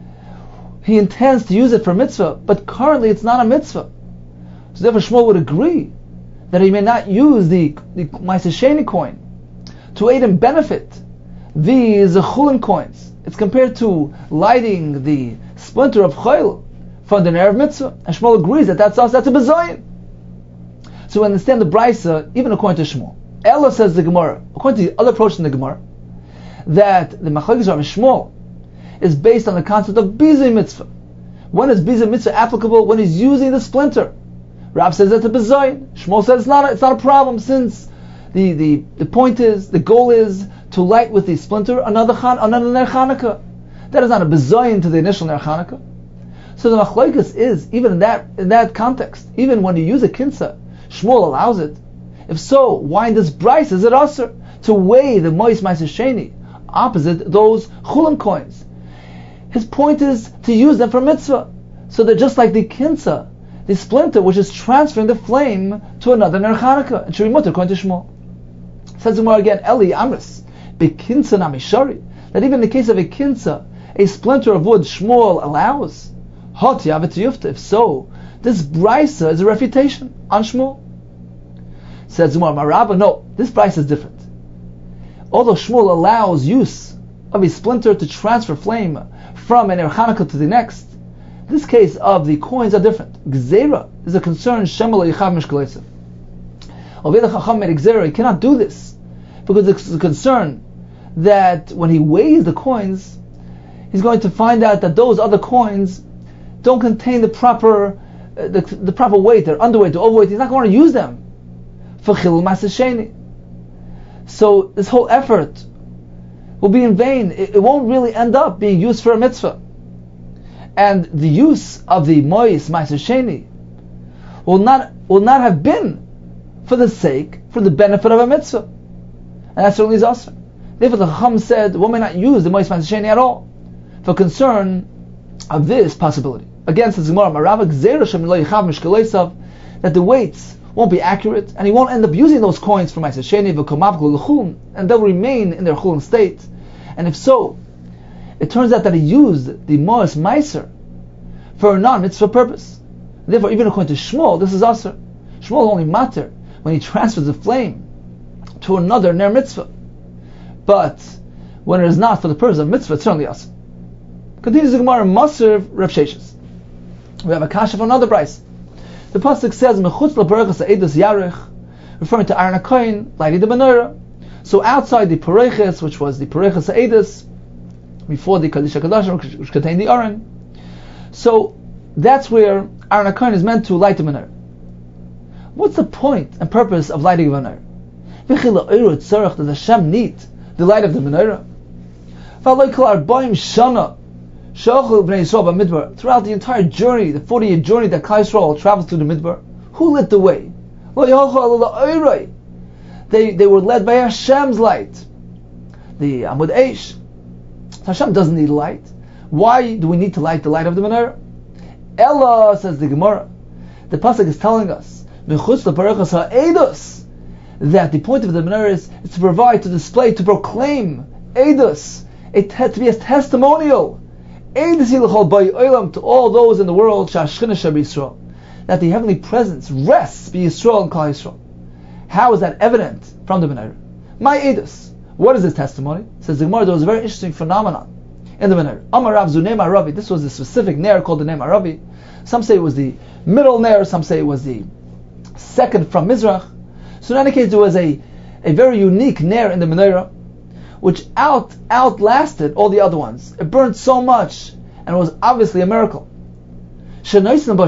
he intends to use it for mitzvah, but currently it's not a mitzvah. So therefore Shmuel would agree that he may not use the, the Maaser Sheni coin to aid and benefit these chulin coins. It's compared to lighting the splinter of choil from the ner of mitzvah. And Shmuel agrees that that's also, that's a bizayin. So we understand the brisa, even according to Shmuel. Ella says the Gemara, according to the other approach in the Gemara, that the machlokes of Shmuel is based on the concept of bizei mitzvah. When is bizei mitzvah applicable? When he's using the splinter. Rav says that's a bizayin. Shmuel says it's not a, it's not a problem, since the, the, the point is, the goal is to light with the splinter another chan, another ner Chanukah. That is not a bizayin to the initial ner Chanukah. So the machlokes is, even in that in that context, even when you use a kinsa, Shmuel allows it. If so, why in this brisa is it asur to weigh the mois Maaser Sheni opposite those chulin coins? His point is to use them for mitzvah. So they're just like the kinsa the splinter which is transferring the flame to another Ner Chanukah, and should be mutter according to Shmuel. Says Gemara again, Eli Amris, bekinsa namishari, that even in the case of a kinsa, a splinter of wood, Shmuel allows. Hot yavet yufta. If so, this brisa is a refutation on Shmuel. Says Gemara, Marabba, no, this brisa is different. Although Shmuel allows use of a splinter to transfer flame from an Ner Chanukah to the next, this case of the coins are different. Gzeira is a concern Shemal Yichav Mishkalesev. Oveda Chacham made Gzeira, he cannot do this because it's a concern that when he weighs the coins, he's going to find out that those other coins don't contain the proper uh, the, the proper weight, they're underweight, they're overweight. He's not going to use them for Chilul Maaseh Sheni. So this whole effort will be in vain. It, it won't really end up being used for a mitzvah. And the use of the Mois Maaseh Sheni will not will not have been for the sake, for the benefit of a mitzvah. And that certainly is us. Therefore the Chacham said one may not use the Mois Maaseh Sheni at all for concern of this possibility. Again, says Gemara, Marava Gzeira Shem Lo Yichav Mishkalesav, that the weights won't be accurate, and he won't end up using those coins for Maaseh Sheni v'komav l'chulin, and they'll remain in their chulin state. And if so, it turns out that he used the Mois Meiser for a non-mitzvah purpose. Therefore, even according to Shmuel, this is Asr. Shmuel is only matter when he transfers the flame to another ner mitzvah. But when it is not for the purpose of mitzvah, it's certainly Asr. Continues the Gemara, Maser Reb Sheshes. We have a kasha from another price. The pasuk says, "Mechutz leparechas ha'edus yarech," referring to Aaron HaKohen lighting the menorah. So outside the pareches, which was the parechas ha'edus, before the Kaddish HaKadosh, which contained the Aron. So that's where Aaron HaKohen is meant to light the menorah. What's the point and purpose of lighting a menorah? V'chila oiro tzarech, does Hashem need the light of the menorah? V'aloi kol arbaim shana shachol b'nei Yisrael b'midbar. Throughout the entire journey, the forty-year journey that Klal Yisrael travels through the midbar, who lit the way? They they were led by Hashem's light, the Amud Eish. Hashem doesn't need light. Why do we need to light the light of the menorah? Ella, says the Gemara, the pasuk is telling us Mechutz leparechas ha'edus, that the point of the menorah is, is to provide, to display, to proclaim edus, a te- to be a testimonial, edus yilachol bay olam, to all those in the world, shashchina shabi Yisrael, that the heavenly presence rests be Yisrael and Klal Yisrael. How is that evident from the menorah? My edus. What is this testimony? Says the Gemara, there was a very interesting phenomenon in the menorah. Amar Rav Zunei Maravi. This was a specific ner called the Nei Maravi. Some say it was the middle ner, some say it was the second from Mizrach. So in any case, there was a, a very unique ner in the menorah, which out outlasted all the other ones. It burned so much, and it was obviously a miracle. So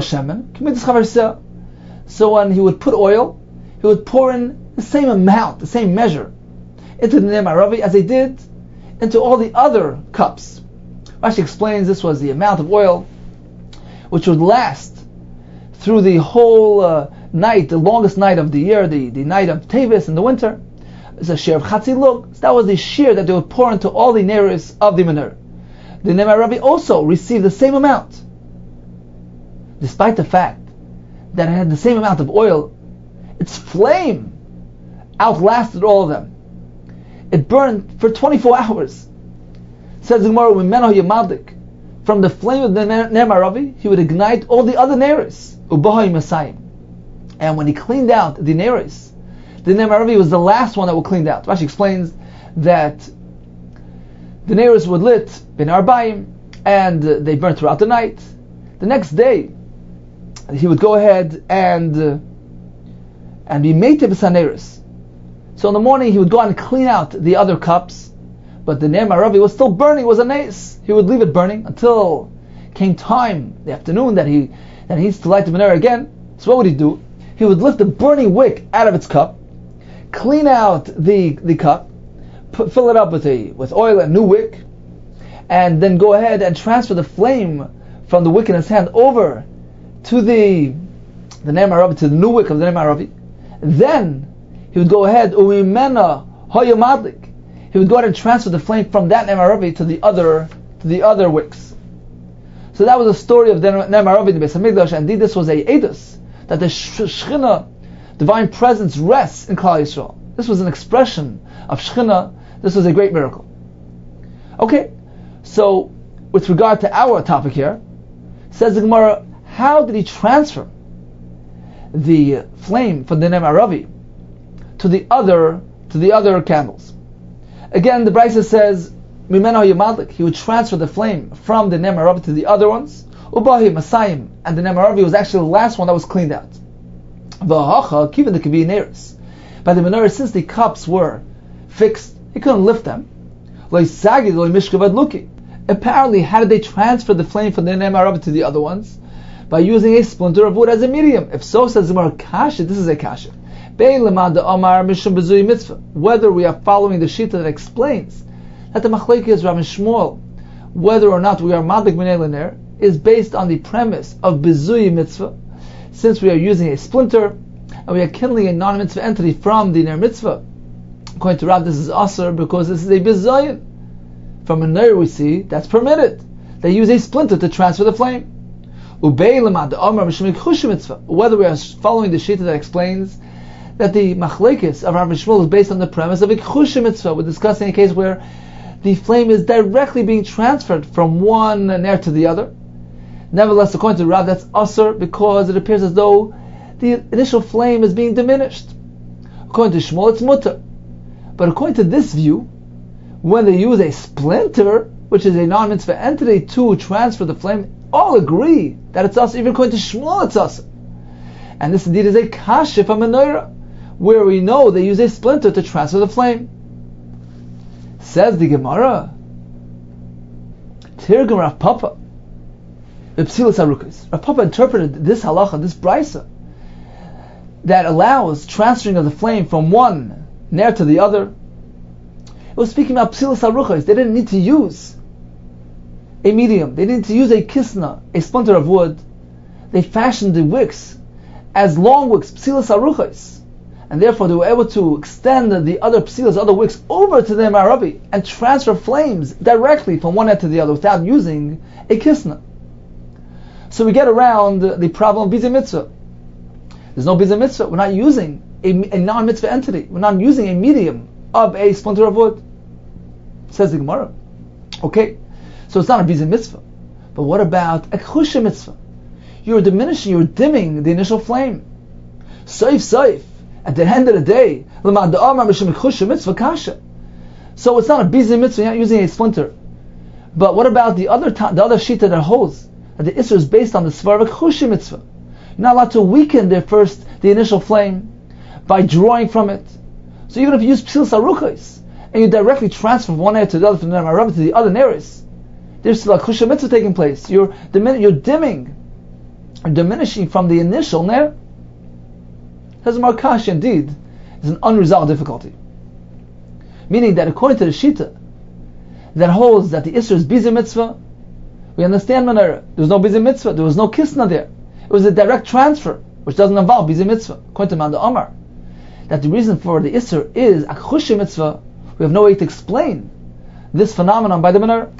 when he would put oil, he would pour in the same amount, the same measure, into the Nei Maravi as they did into all the other cups. Rashi explains this was the amount of oil which would last through the whole uh, night, the longest night of the year, the, the night of Tevis in the winter. It's a share of Chatziluk. So that was the shear that they would pour into all the nearest of the menorah. The Nei Maravi also received the same amount, despite the fact that it had the same amount of oil. Its flame outlasted all of them. It burned for twenty-four hours. Says the Gemara, from the flame of the Nei Maravi, he would ignite all the other neres. And when he cleaned out the neres, the Nei Maravi was the last one that was cleaned out. Rashi explains that the neres were lit in Arbaim, and uh, they burned throughout the night. The next day, he would go ahead and uh, and be made to neres. So in the morning he would go out and clean out the other cups, but the Nei Maravi was still burning, it was a nace. He would leave it burning until came time, the afternoon, that he that he needs to light the menorah again. So what would he do? He would lift the burning wick out of its cup, clean out the, the cup, put, fill it up with a with oil and new wick, and then go ahead and transfer the flame from the wick in his hand over to the the Nei Maravi, to the new wick of the Nei Maravi. Then he would go ahead, uimena hoyamadlik. He would go ahead and transfer the flame from that Nei Maravi to the other to the other wicks. So So that was a story of the Ner Maravi in the Beis Hamikdash, and indeed this was a edus that the Shechina, divine presence, rests in Klal Yisrael. This was an expression of Shechina. This was a great miracle. Okay, so with regard to our topic here, says the Gemara, how did he transfer the flame from the Ner Maravi to the other to the other candles? Again, the Brisa says, Mimeno Yamadlik, he would transfer the flame from the Ner Maravi to the other ones. Ubahi Masayim, and the Ner Maravi was actually the last one that was cleaned out. V'hacha kiven the kavi neris. By the menorah, since the cups were fixed, he couldn't lift them. Lo yisagid lo mishkavad luki. Apparently, how did they transfer the flame from the Ner Maravi to the other ones? By using a splinter of wood as a medium. If so, says the Gemara, kasha, this is a kasha. Bein lemad omar mishum bezui mitzvah. Whether we are following the shita that explains that the machlekes is Rav and Shmuel, whether or not we are madlik b'nei l'ner, is based on the premise of bezui mitzvah, since we are using a splinter and we are kindling a non-mitzvah entity from the ner mitzvah. According to Rav, this is asur because this is a bezoyin. From a ner we see that's permitted. They use a splinter to transfer the flame. Whether we are following the shita that explains that the machlekes of Rav and Shmuel is based on the premise of ikhush mitzvah. We're discussing a case where the flame is directly being transferred from one ner to the other. Nevertheless, according to Rav, that's asur because it appears as though the initial flame is being diminished. According to Shmuel, it's mutter. But according to this view, when they use a splinter, which is a non-mitzvah entity, to transfer the flame, all agree that it's asur. Even according to Shmuel, it's asur. And this indeed is a kasha from a menorah, where we know they use a splinter to transfer the flame. Says the Gemara, Tirgum Rav Papa, Ipsilas Arukis. Rav Papa interpreted this halacha, this brisa, that allows transferring of the flame from one ner to the other. It was speaking about Psilas Arukis. They didn't need to use a medium. They needed to use a kisna, a splinter of wood. They fashioned the wicks as long wicks, Psilas Arukis. And therefore they were able to extend the other psilas, other wicks, over to the Maravi and transfer flames directly from one end to the other without using a kisna. So we get around the problem of Bizei Mitzvah. There's no Bizei Mitzvah. We're not using a, a non-mitzvah entity. We're not using a medium of a splinter of wood. Says the Gemara. Okay, so it's not a Bizei Mitzvah. But what about a Chusha Mitzvah? You're diminishing, you're dimming the initial flame. Saif, saif. At the end of the day, so it's not a Bizei Mitzvah, you're not using a splinter. But what about the other ta- the other shita that holds that the Isser is based on the Svar of a Chushi Mitzvah? You're not allowed to weaken the first, the initial flame by drawing from it. So even if you use Psilas Arukos and you directly transfer from one area to the other, from the Maravi to the other areas, there's still a Chushi Mitzvah taking place. You're, dimin- you're dimming, you're diminishing from the initial ner. Says Markash, indeed, is an unresolved difficulty. Meaning that according to the Shita, that holds that the Isser is Bizei Mitzvah, we understand Menorah. There was no Bizei Mitzvah, there was no Kisna there. It was a direct transfer, which doesn't involve Bizei Mitzvah. According to Manda Omar, that the reason for the Isser is a Chushi Mitzvah, we have no way to explain this phenomenon by the Menorah.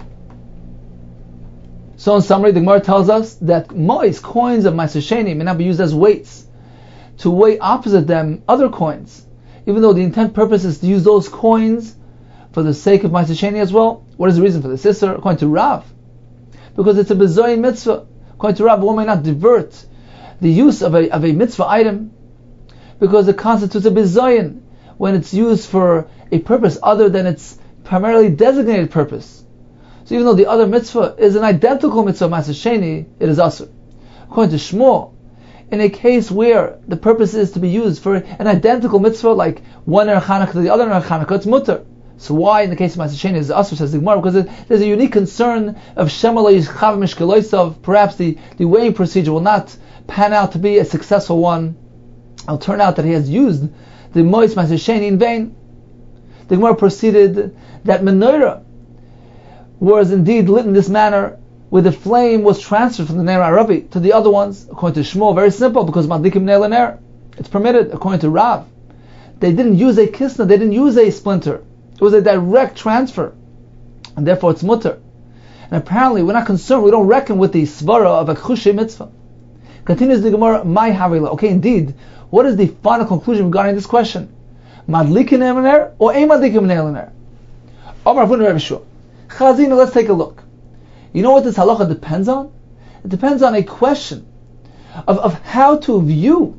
So in summary, the Gemara tells us that mois, coins of Ma'aser Sheni, may not be used as weights to weigh opposite them other coins, even though the intent purpose is to use those coins for the sake of Ma'aser Sheni as well. What is the reason for this Isser? According to Rav, because it's a bezoyin mitzvah. According to Rav, one may not divert the use of a of a mitzvah item because it constitutes a bezoyin when it's used for a purpose other than its primarily designated purpose. So even though the other mitzvah is an identical mitzvah of Ma'aser Sheni, it is asur. According to Shmuel, in a case where the purpose is to be used for an identical mitzvah, like one ner Chanukah to the other ner Chanukah, it's mutter. So why in the case of Ma'aser Sheni is asur, says the Gemara? Because it, there's a unique concern of Shemalay Yishchav Mishkeloisav. Perhaps the, the weighing procedure will not pan out to be a successful one. It'll turn out that he has used the Mois Ma'aser Sheni in vain. The Gemara proceeded that menorah was indeed lit in this manner, where the flame was transferred from the Ner Arabi to the other ones. According to Shmuel, very simple, because Madlikim Ner L'Ner, it's permitted. According to Rav, they didn't use a kisna, they didn't use a splinter. It was a direct transfer, and therefore it's mutter. And apparently we're not concerned, we don't reckon with the svara of a chushay mitzvah. Continues the Gemara, my havila. Okay, indeed, what is the final conclusion regarding this question? Madlikin ner or ein madlikin ner? Omar Avun Rav Yeshua. Chazina, let's take a look. You know what this halacha depends on? It depends on a question of, of how to view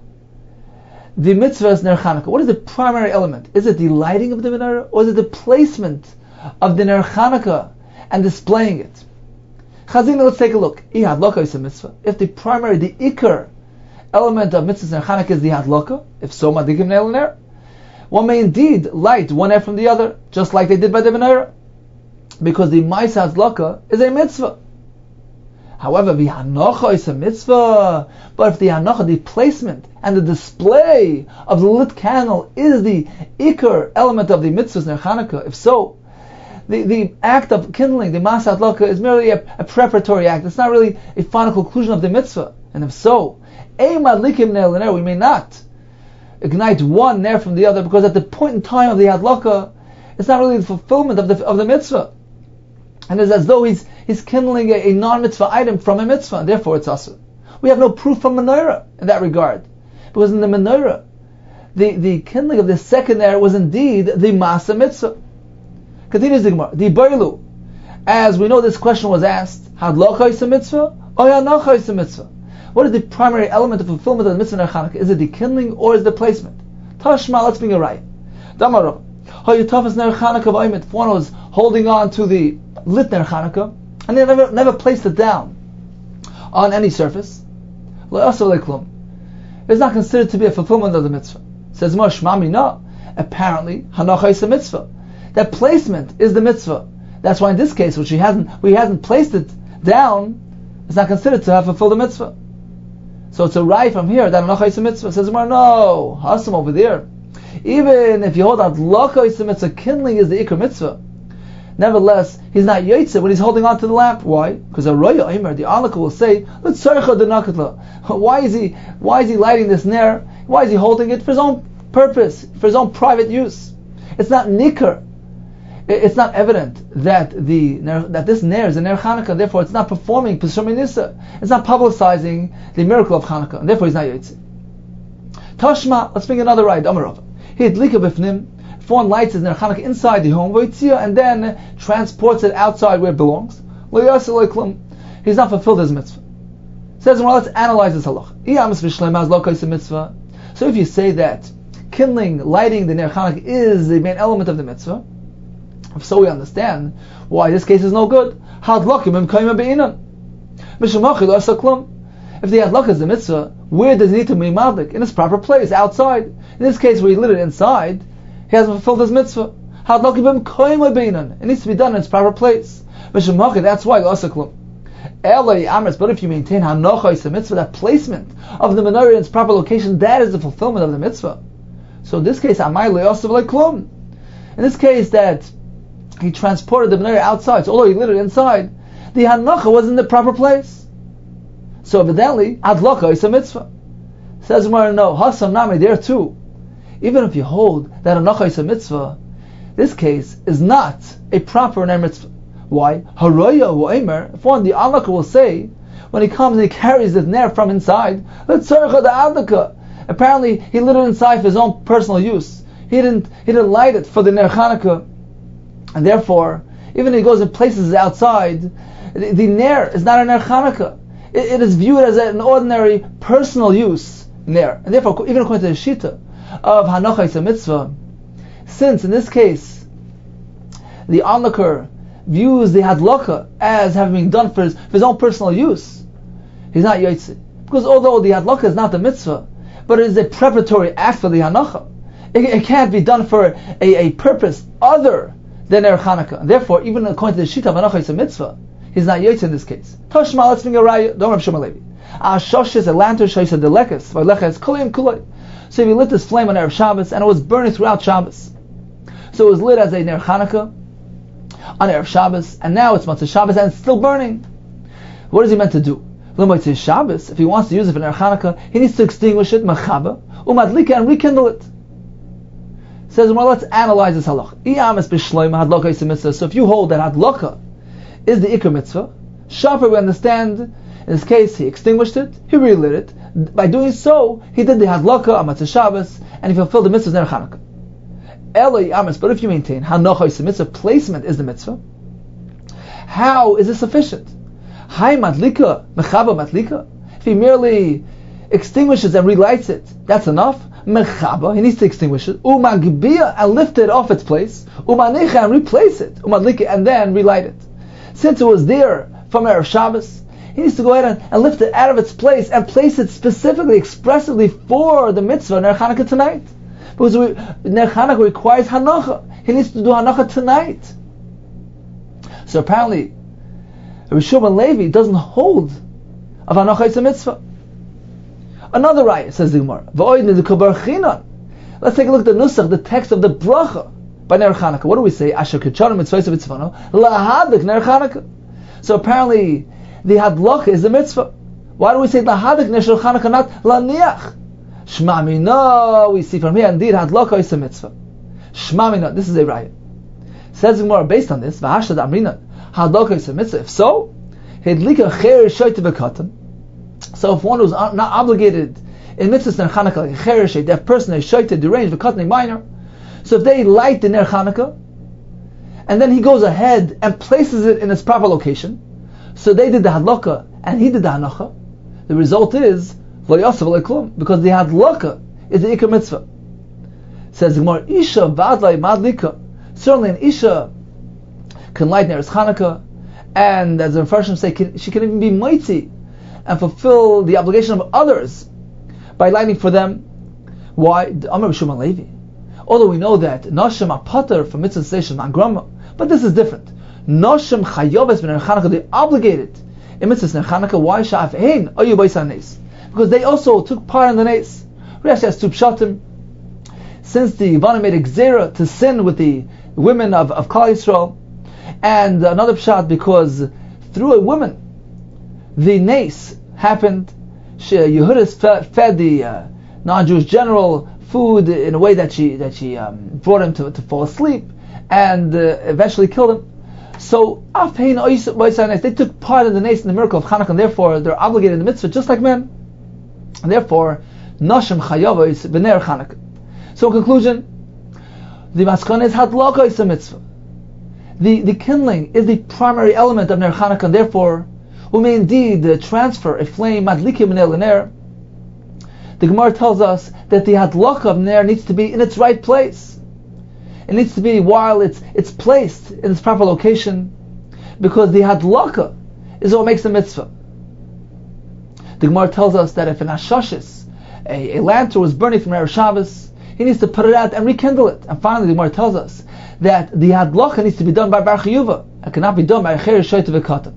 the mitzvahs ner Chanukah. What is the primary element? Is it the lighting of the menorah, or is it the placement of the ner Chanukah and displaying it? Chazina, let's take a look. If the primary, the ikar element of mitzvahs ner Chanukah is the hadlaka, if so, madikim ner, one may indeed light one ner from the other, just like they did by the menorah, because the ma'aseh hadlaka is a mitzvah. However, the hanocha is a mitzvah, but if the hanocha, the placement and the display of the lit candle is the ikar element of the mitzvahs ner Chanukah, if so, the, the act of kindling, the ma'aseh hadlaka, is merely a, a preparatory act. It's not really a final conclusion of the mitzvah. And if so, ein madlikim ner l'ner, we may not ignite one ner from the other, because at the point in time of the hadlaka, it's not really the fulfillment of the of the mitzvah. And it's as though he's he's kindling a, a non-mitzvah item from a mitzvah, and therefore it's asur. We have no proof from menorah in that regard, because in the menorah, the, the kindling of the second ner was indeed the ma'aseh mitzvah. Continues the Gemara. The Bailu, as we know, this question was asked: hadlacha is a mitzvah, or hanocha is a mitzvah? What is the primary element of fulfillment of the mitzvah ner Chanukah? Is it the kindling or is it the placement? Tashma, let's bring a right. Damarav, hayutafas ner Chanukah v'aymet. If one was holding on to the lit ner Chanukah and they never never placed it down on any surface, le'asur it's not considered to be a fulfillment of the mitzvah. Says Mar Shmami, no. Apparently, hanocha is a mitzvah. That placement is the mitzvah. That's why in this case, which he hasn't, we hasn't placed it down, it's not considered to have fulfilled the mitzvah. So it's a right from here that hanocha is a mitzvah. Says Mar, no, hasam over there. Even if you hold out hadlaka is a mitzvah, kindling is the ikar mitzvah. Nevertheless, he's not yotze when he's holding on to the lamp. Why? Because a roya omer, the alaka will say, let's tzarcha the nakatla. Why is he? Why is he lighting this ner? Why is he holding it for his own purpose, for his own private use? It's not nikar. It's not evident that the that this ner is a ner Chanukah. Therefore, it's not performing pesur minisa. It's not publicizing the miracle of Chanukah, and therefore he's not yotze. Tashma, let's bring another right. Amarov. He dlika b'fnim. If one lights his ner Chanukah inside the home, and then transports it outside where it belongs, he's not fulfilled his mitzvah. Says, well, let's analyze this halach. So if you say that kindling, lighting the ner Chanukah is the main element of the mitzvah, so we understand why this case is no good. If the hadlaka is the mitzvah, where does he need to be madlik? In its proper place, outside. In this case, where he lit it inside, he hasn't fulfilled his mitzvah. It needs to be done in its proper place. That's why. But if you maintain hanocha is the mitzvah, that placement of the menorah in its proper location, that is the fulfillment of the mitzvah. So in this case, in this case that he transported the menorah outside, so although he lit it inside, the hanocha was in the proper place. So evidently, hadlaka is a mitzvah. Says Gemara, no, hasam nami, there too. Even if you hold that hanocha is a mitzvah, this case is not a proper ner mitzvah. Why? Haroya hu'emer, if one, the alaka will say, when he comes and he carries the ner from inside, let's tzarcha the adlaka. Apparently, he lit it inside for his own personal use. He didn't, he didn't light it for the ner Chanukah. And therefore, even if he goes and places it outside, the, the ner is not a ner Chanukah. It, it is viewed as an ordinary personal use ner. And therefore, even according to the shita of hanocha is a mitzvah, since in this case, the onlooker views the hadlaka as having been done for his, for his own personal use, he's not yotze. Because although the hadlaka is not the mitzvah, but it is a preparatory act for the hanocha, it, it can't be done for a, a purpose other than ner Chanukah. And therefore, even according to the shita of hanocha is a mitzvah, he's not yotze in this case. Tashma, let's bring a raya. Don't Rav Shimon Levi. Ashosh is a lantern, shoysa delekas, v'leches kolayim kulay. So if you lit this flame on Erev Shabbos, and it was burning throughout Shabbos, so it was lit as a ner Chanukah on Erev Shabbos, and now it's Motzei Shabbos and it's still burning. What is he meant to do? Motzei Shabbos, if he wants to use it for ner Chanukah, he needs to extinguish it, machaba, umadlika, and rekindle it. Says, well, let's analyze this halach. So if you hold that hadlaka is the Iker mitzvah. Shafar, we understand, in this case, he extinguished it, he relit it. By doing so, he did the Hadlaka on Matzah Shabbos, and he fulfilled the mitzvahs Ner Chanukah. Eloi Amis, but if you maintain Hanocha is the mitzvah, placement is the mitzvah, how is it sufficient? Hai Madlika, Mechaba Madlika. If he merely extinguishes and relights it, that's enough. Mechaba, he needs to extinguish it. Umagbiya, and lift it off its place. Umanecha, and replace it. Umadlika, and then relight it. Since it was there from Erev Shabbos, he needs to go ahead and, and lift it out of its place and place it specifically, expressively for the mitzvah Ner Chanukah tonight. Because we, Ner Chanukah requires Hanocha. He needs to do Hanocha tonight. So apparently, Rabbi Shimon Levi doesn't hold of Hanocha is a mitzvah. Another raya, says the Gemara. Let's take a look at the nusach, the text of the bracha by Ner Chanukah. What do we say? Asher k'charim mitzvahs v'tzvano lahadik Ner Chanukah. So apparently, the hadlach is the mitzvah. Why do we say lahadik Ner Chanukah, not laniach? Shma mina. We see from here, indeed, hadlach is a mitzvah. Shma mina. This is a raya. Says the Gemara, based on this, v'hashad amrinan hadlach is a mitzvah. If so, hedlika cher shoyte v'katan. So if one who's not obligated in mitzvahs Ner Chanukah, like a cher, a deaf person, a shoyte, deranged, v'katan, a minor, so if they light the Ner Chanukah, and then he goes ahead and places it in its proper location, so they did the hadlaka and he did the hanacha, the result is lo yosef lo klum, because the hadlaka is the ikar mitzvah. Says the Gemara, Isha vadlai madlika. Certainly an Isha can light Ner Chanukah, and as the Mepharshim say, can, she can even be mighty and fulfill the obligation of others by lighting for them. Why? Amar B'Shimon Levi. Although we know that Nashim are pater from mitzvah station man grama, but this is different. Nashim chayoves Ner Chanukah, they obligated in mitzvah Ner Chanukah. Why sha'af hein ayu b'yis nes? Because they also took part in the nes. Rashi has two pshatim. Since the Yavanim made a gzera to sin with the women of, of Klal Yisrael, and another pshat because through a woman the nes happened. She, Yehudis fed, fed the uh, non-Jewish general food in a way that she that she um, brought him to, to fall asleep, and uh, eventually killed him. So they took part in the nes, in the miracle of Chanukah, and therefore they're obligated in the mitzvah just like men. And therefore, Nashim Chayavos B'Ner Chanukah. So in conclusion, the maskana is hadlaka is a mitzvah. The the kindling is the primary element of Ner Chanukah, and therefore we may indeed uh, transfer a flame madlikim min el ner. The Gemara tells us that the hadlaka of ner needs to be in its right place. It needs to be while it's it's placed in its proper location, because the hadlaka is what makes the mitzvah. The Gemara tells us that if an ashashis, a, a lantern was burning from Erev Shabbos, he needs to put it out and rekindle it. And finally, the Gemara tells us that the hadlaka needs to be done by bar chiyuva. It cannot be done by a cher shoyte v'katan.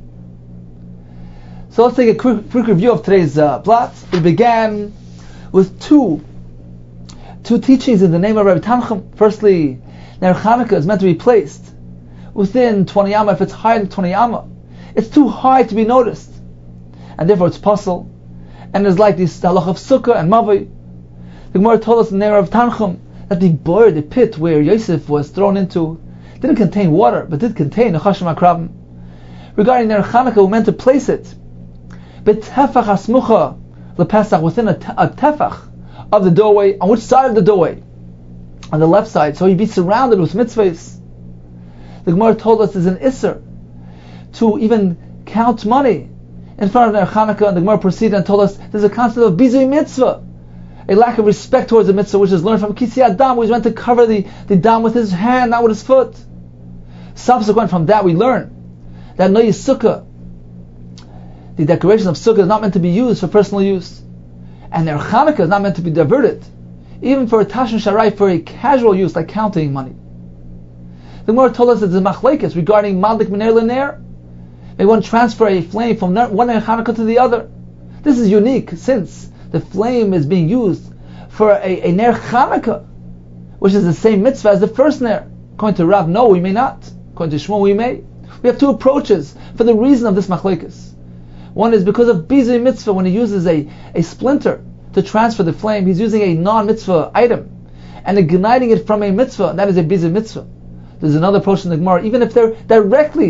So let's take a quick, quick review of today's uh, plot. We began with two two teachings in the name of Rabbi Tanchum. Firstly, Ner Chanukah is meant to be placed within twenty amma. If it's higher than twenty amma, it's too high to be noticed, and therefore it's puzzle. And it's like this halach of sukkah and mavoi. The Gemara told us in the name of Tanchum that the boir, the pit where Yosef was thrown into, didn't contain water, but did contain nechashim akrabim. Regarding Ner Chanukah, we meant to place it b'tefach hasmucha lepesach, within a, te- a tefach of the doorway. On which side of the doorway? On the left side, so he'd be surrounded with mitzvahs. The Gemara told us there's an isser to even count money in front of Ner Chanukah, and the Gemara proceeded and told us there's a concept of bizui mitzvah, a lack of respect towards the mitzvah, which is learned from Kisi Adam, who went to cover the, the dam with his hand, not with his foot. Subsequent from that, we learn that no yisukkah, the decoration of sukkah, is not meant to be used for personal use, and Ner Chanukah is not meant to be diverted, even for a tashon sharai, for a casual use like counting money. The Gemara told us that there's a machlekes regarding madlik min ner l'ner. May one transfer a flame from one Ner Chanukah to the other. This is unique, since the flame is being used for a, a Ner Chanukah, which is the same mitzvah as the first Ner. According to Rav, no, we may not. According to Shmuel, we may. We have two approaches for the reason of this machlekes. One is because of bizui mitzvah, when he uses a, a splinter to transfer the flame, he's using a non-mitzvah item and igniting it from a mitzvah, and that is a bizui mitzvah. There's another approach in the Gemara, even if they're directly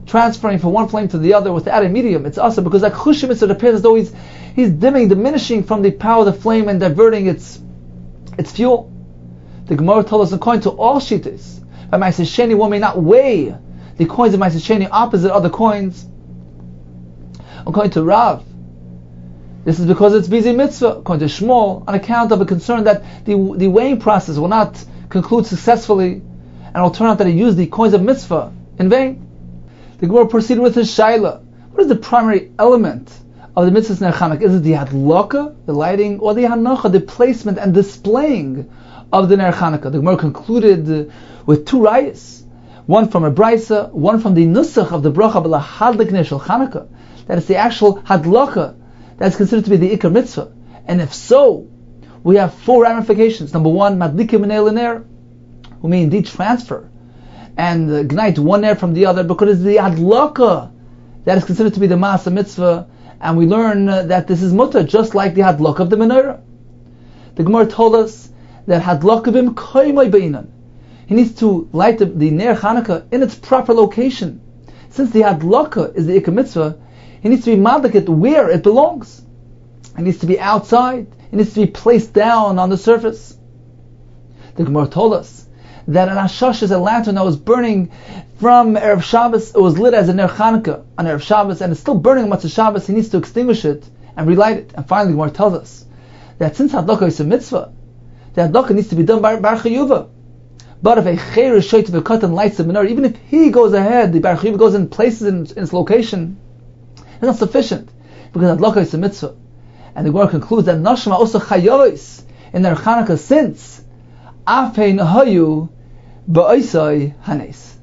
transferring from one flame to the other without a medium, it's also because like Chushim Mitzvah, it appears as though he's, he's dimming, diminishing from the power of the flame and diverting its its fuel. The Gemara told us according to all Shittas, by Ma'aseh Sheni one may not weigh the coins of Ma'aseh Sheni opposite other coins. According to Rav, this is because it's busy mitzvah. According to Shmuel, on account of a concern that the the weighing process will not conclude successfully, and it will turn out that he used the coins of mitzvah in vain. The Gemara proceeded with his shaila. What is the primary element of the mitzvahs Ner Chanukah? Is it the hadlaka, the lighting, or the hanacha, the placement and displaying of the Ner Chanukah? The Gemara concluded with two rayas, one from a brisa, one from the nusach of the bracha b'la hadlik ner shel Chanukah, that it's the actual hadlaka that's considered to be the ikar mitzvah. And if so, we have four ramifications. Number one, madlikim minei l'ner, who may indeed transfer and ignite one ner from the other, because it's the hadlaka that is considered to be the ma'aseh mitzvah, and we learn uh, that this is mutter, just like the hadlaka of the menorah. The Gemara told us that hadlaka bim koymay beinan. He needs to light the, the ner Chanukah in its proper location. Since the hadlaka is the ikar mitzvah, he needs to be madlik where it belongs. It needs to be outside. It needs to be placed down on the surface. The Gemara told us that an ashash is a lantern that was burning from Erev Shabbos. It was lit as a ner Chanukah on Erev Shabbos, and it's still burning on Motzei Shabbos. He needs to extinguish it and relight it. And finally, the Gemara tells us that since hadlaka is a mitzvah, the hadlaka needs to be done by Bar Chayuva. But if a Cheir Shoyt V'Katan lights the menorah, even if he goes ahead, the Bar Chayuva goes and places it in, in its location, it's not sufficient, because hadlaka is a mitzvah. And the Gemara concludes that Nashma also chayois in their Chanukah since Afein Hayu Ba'isai Hanes.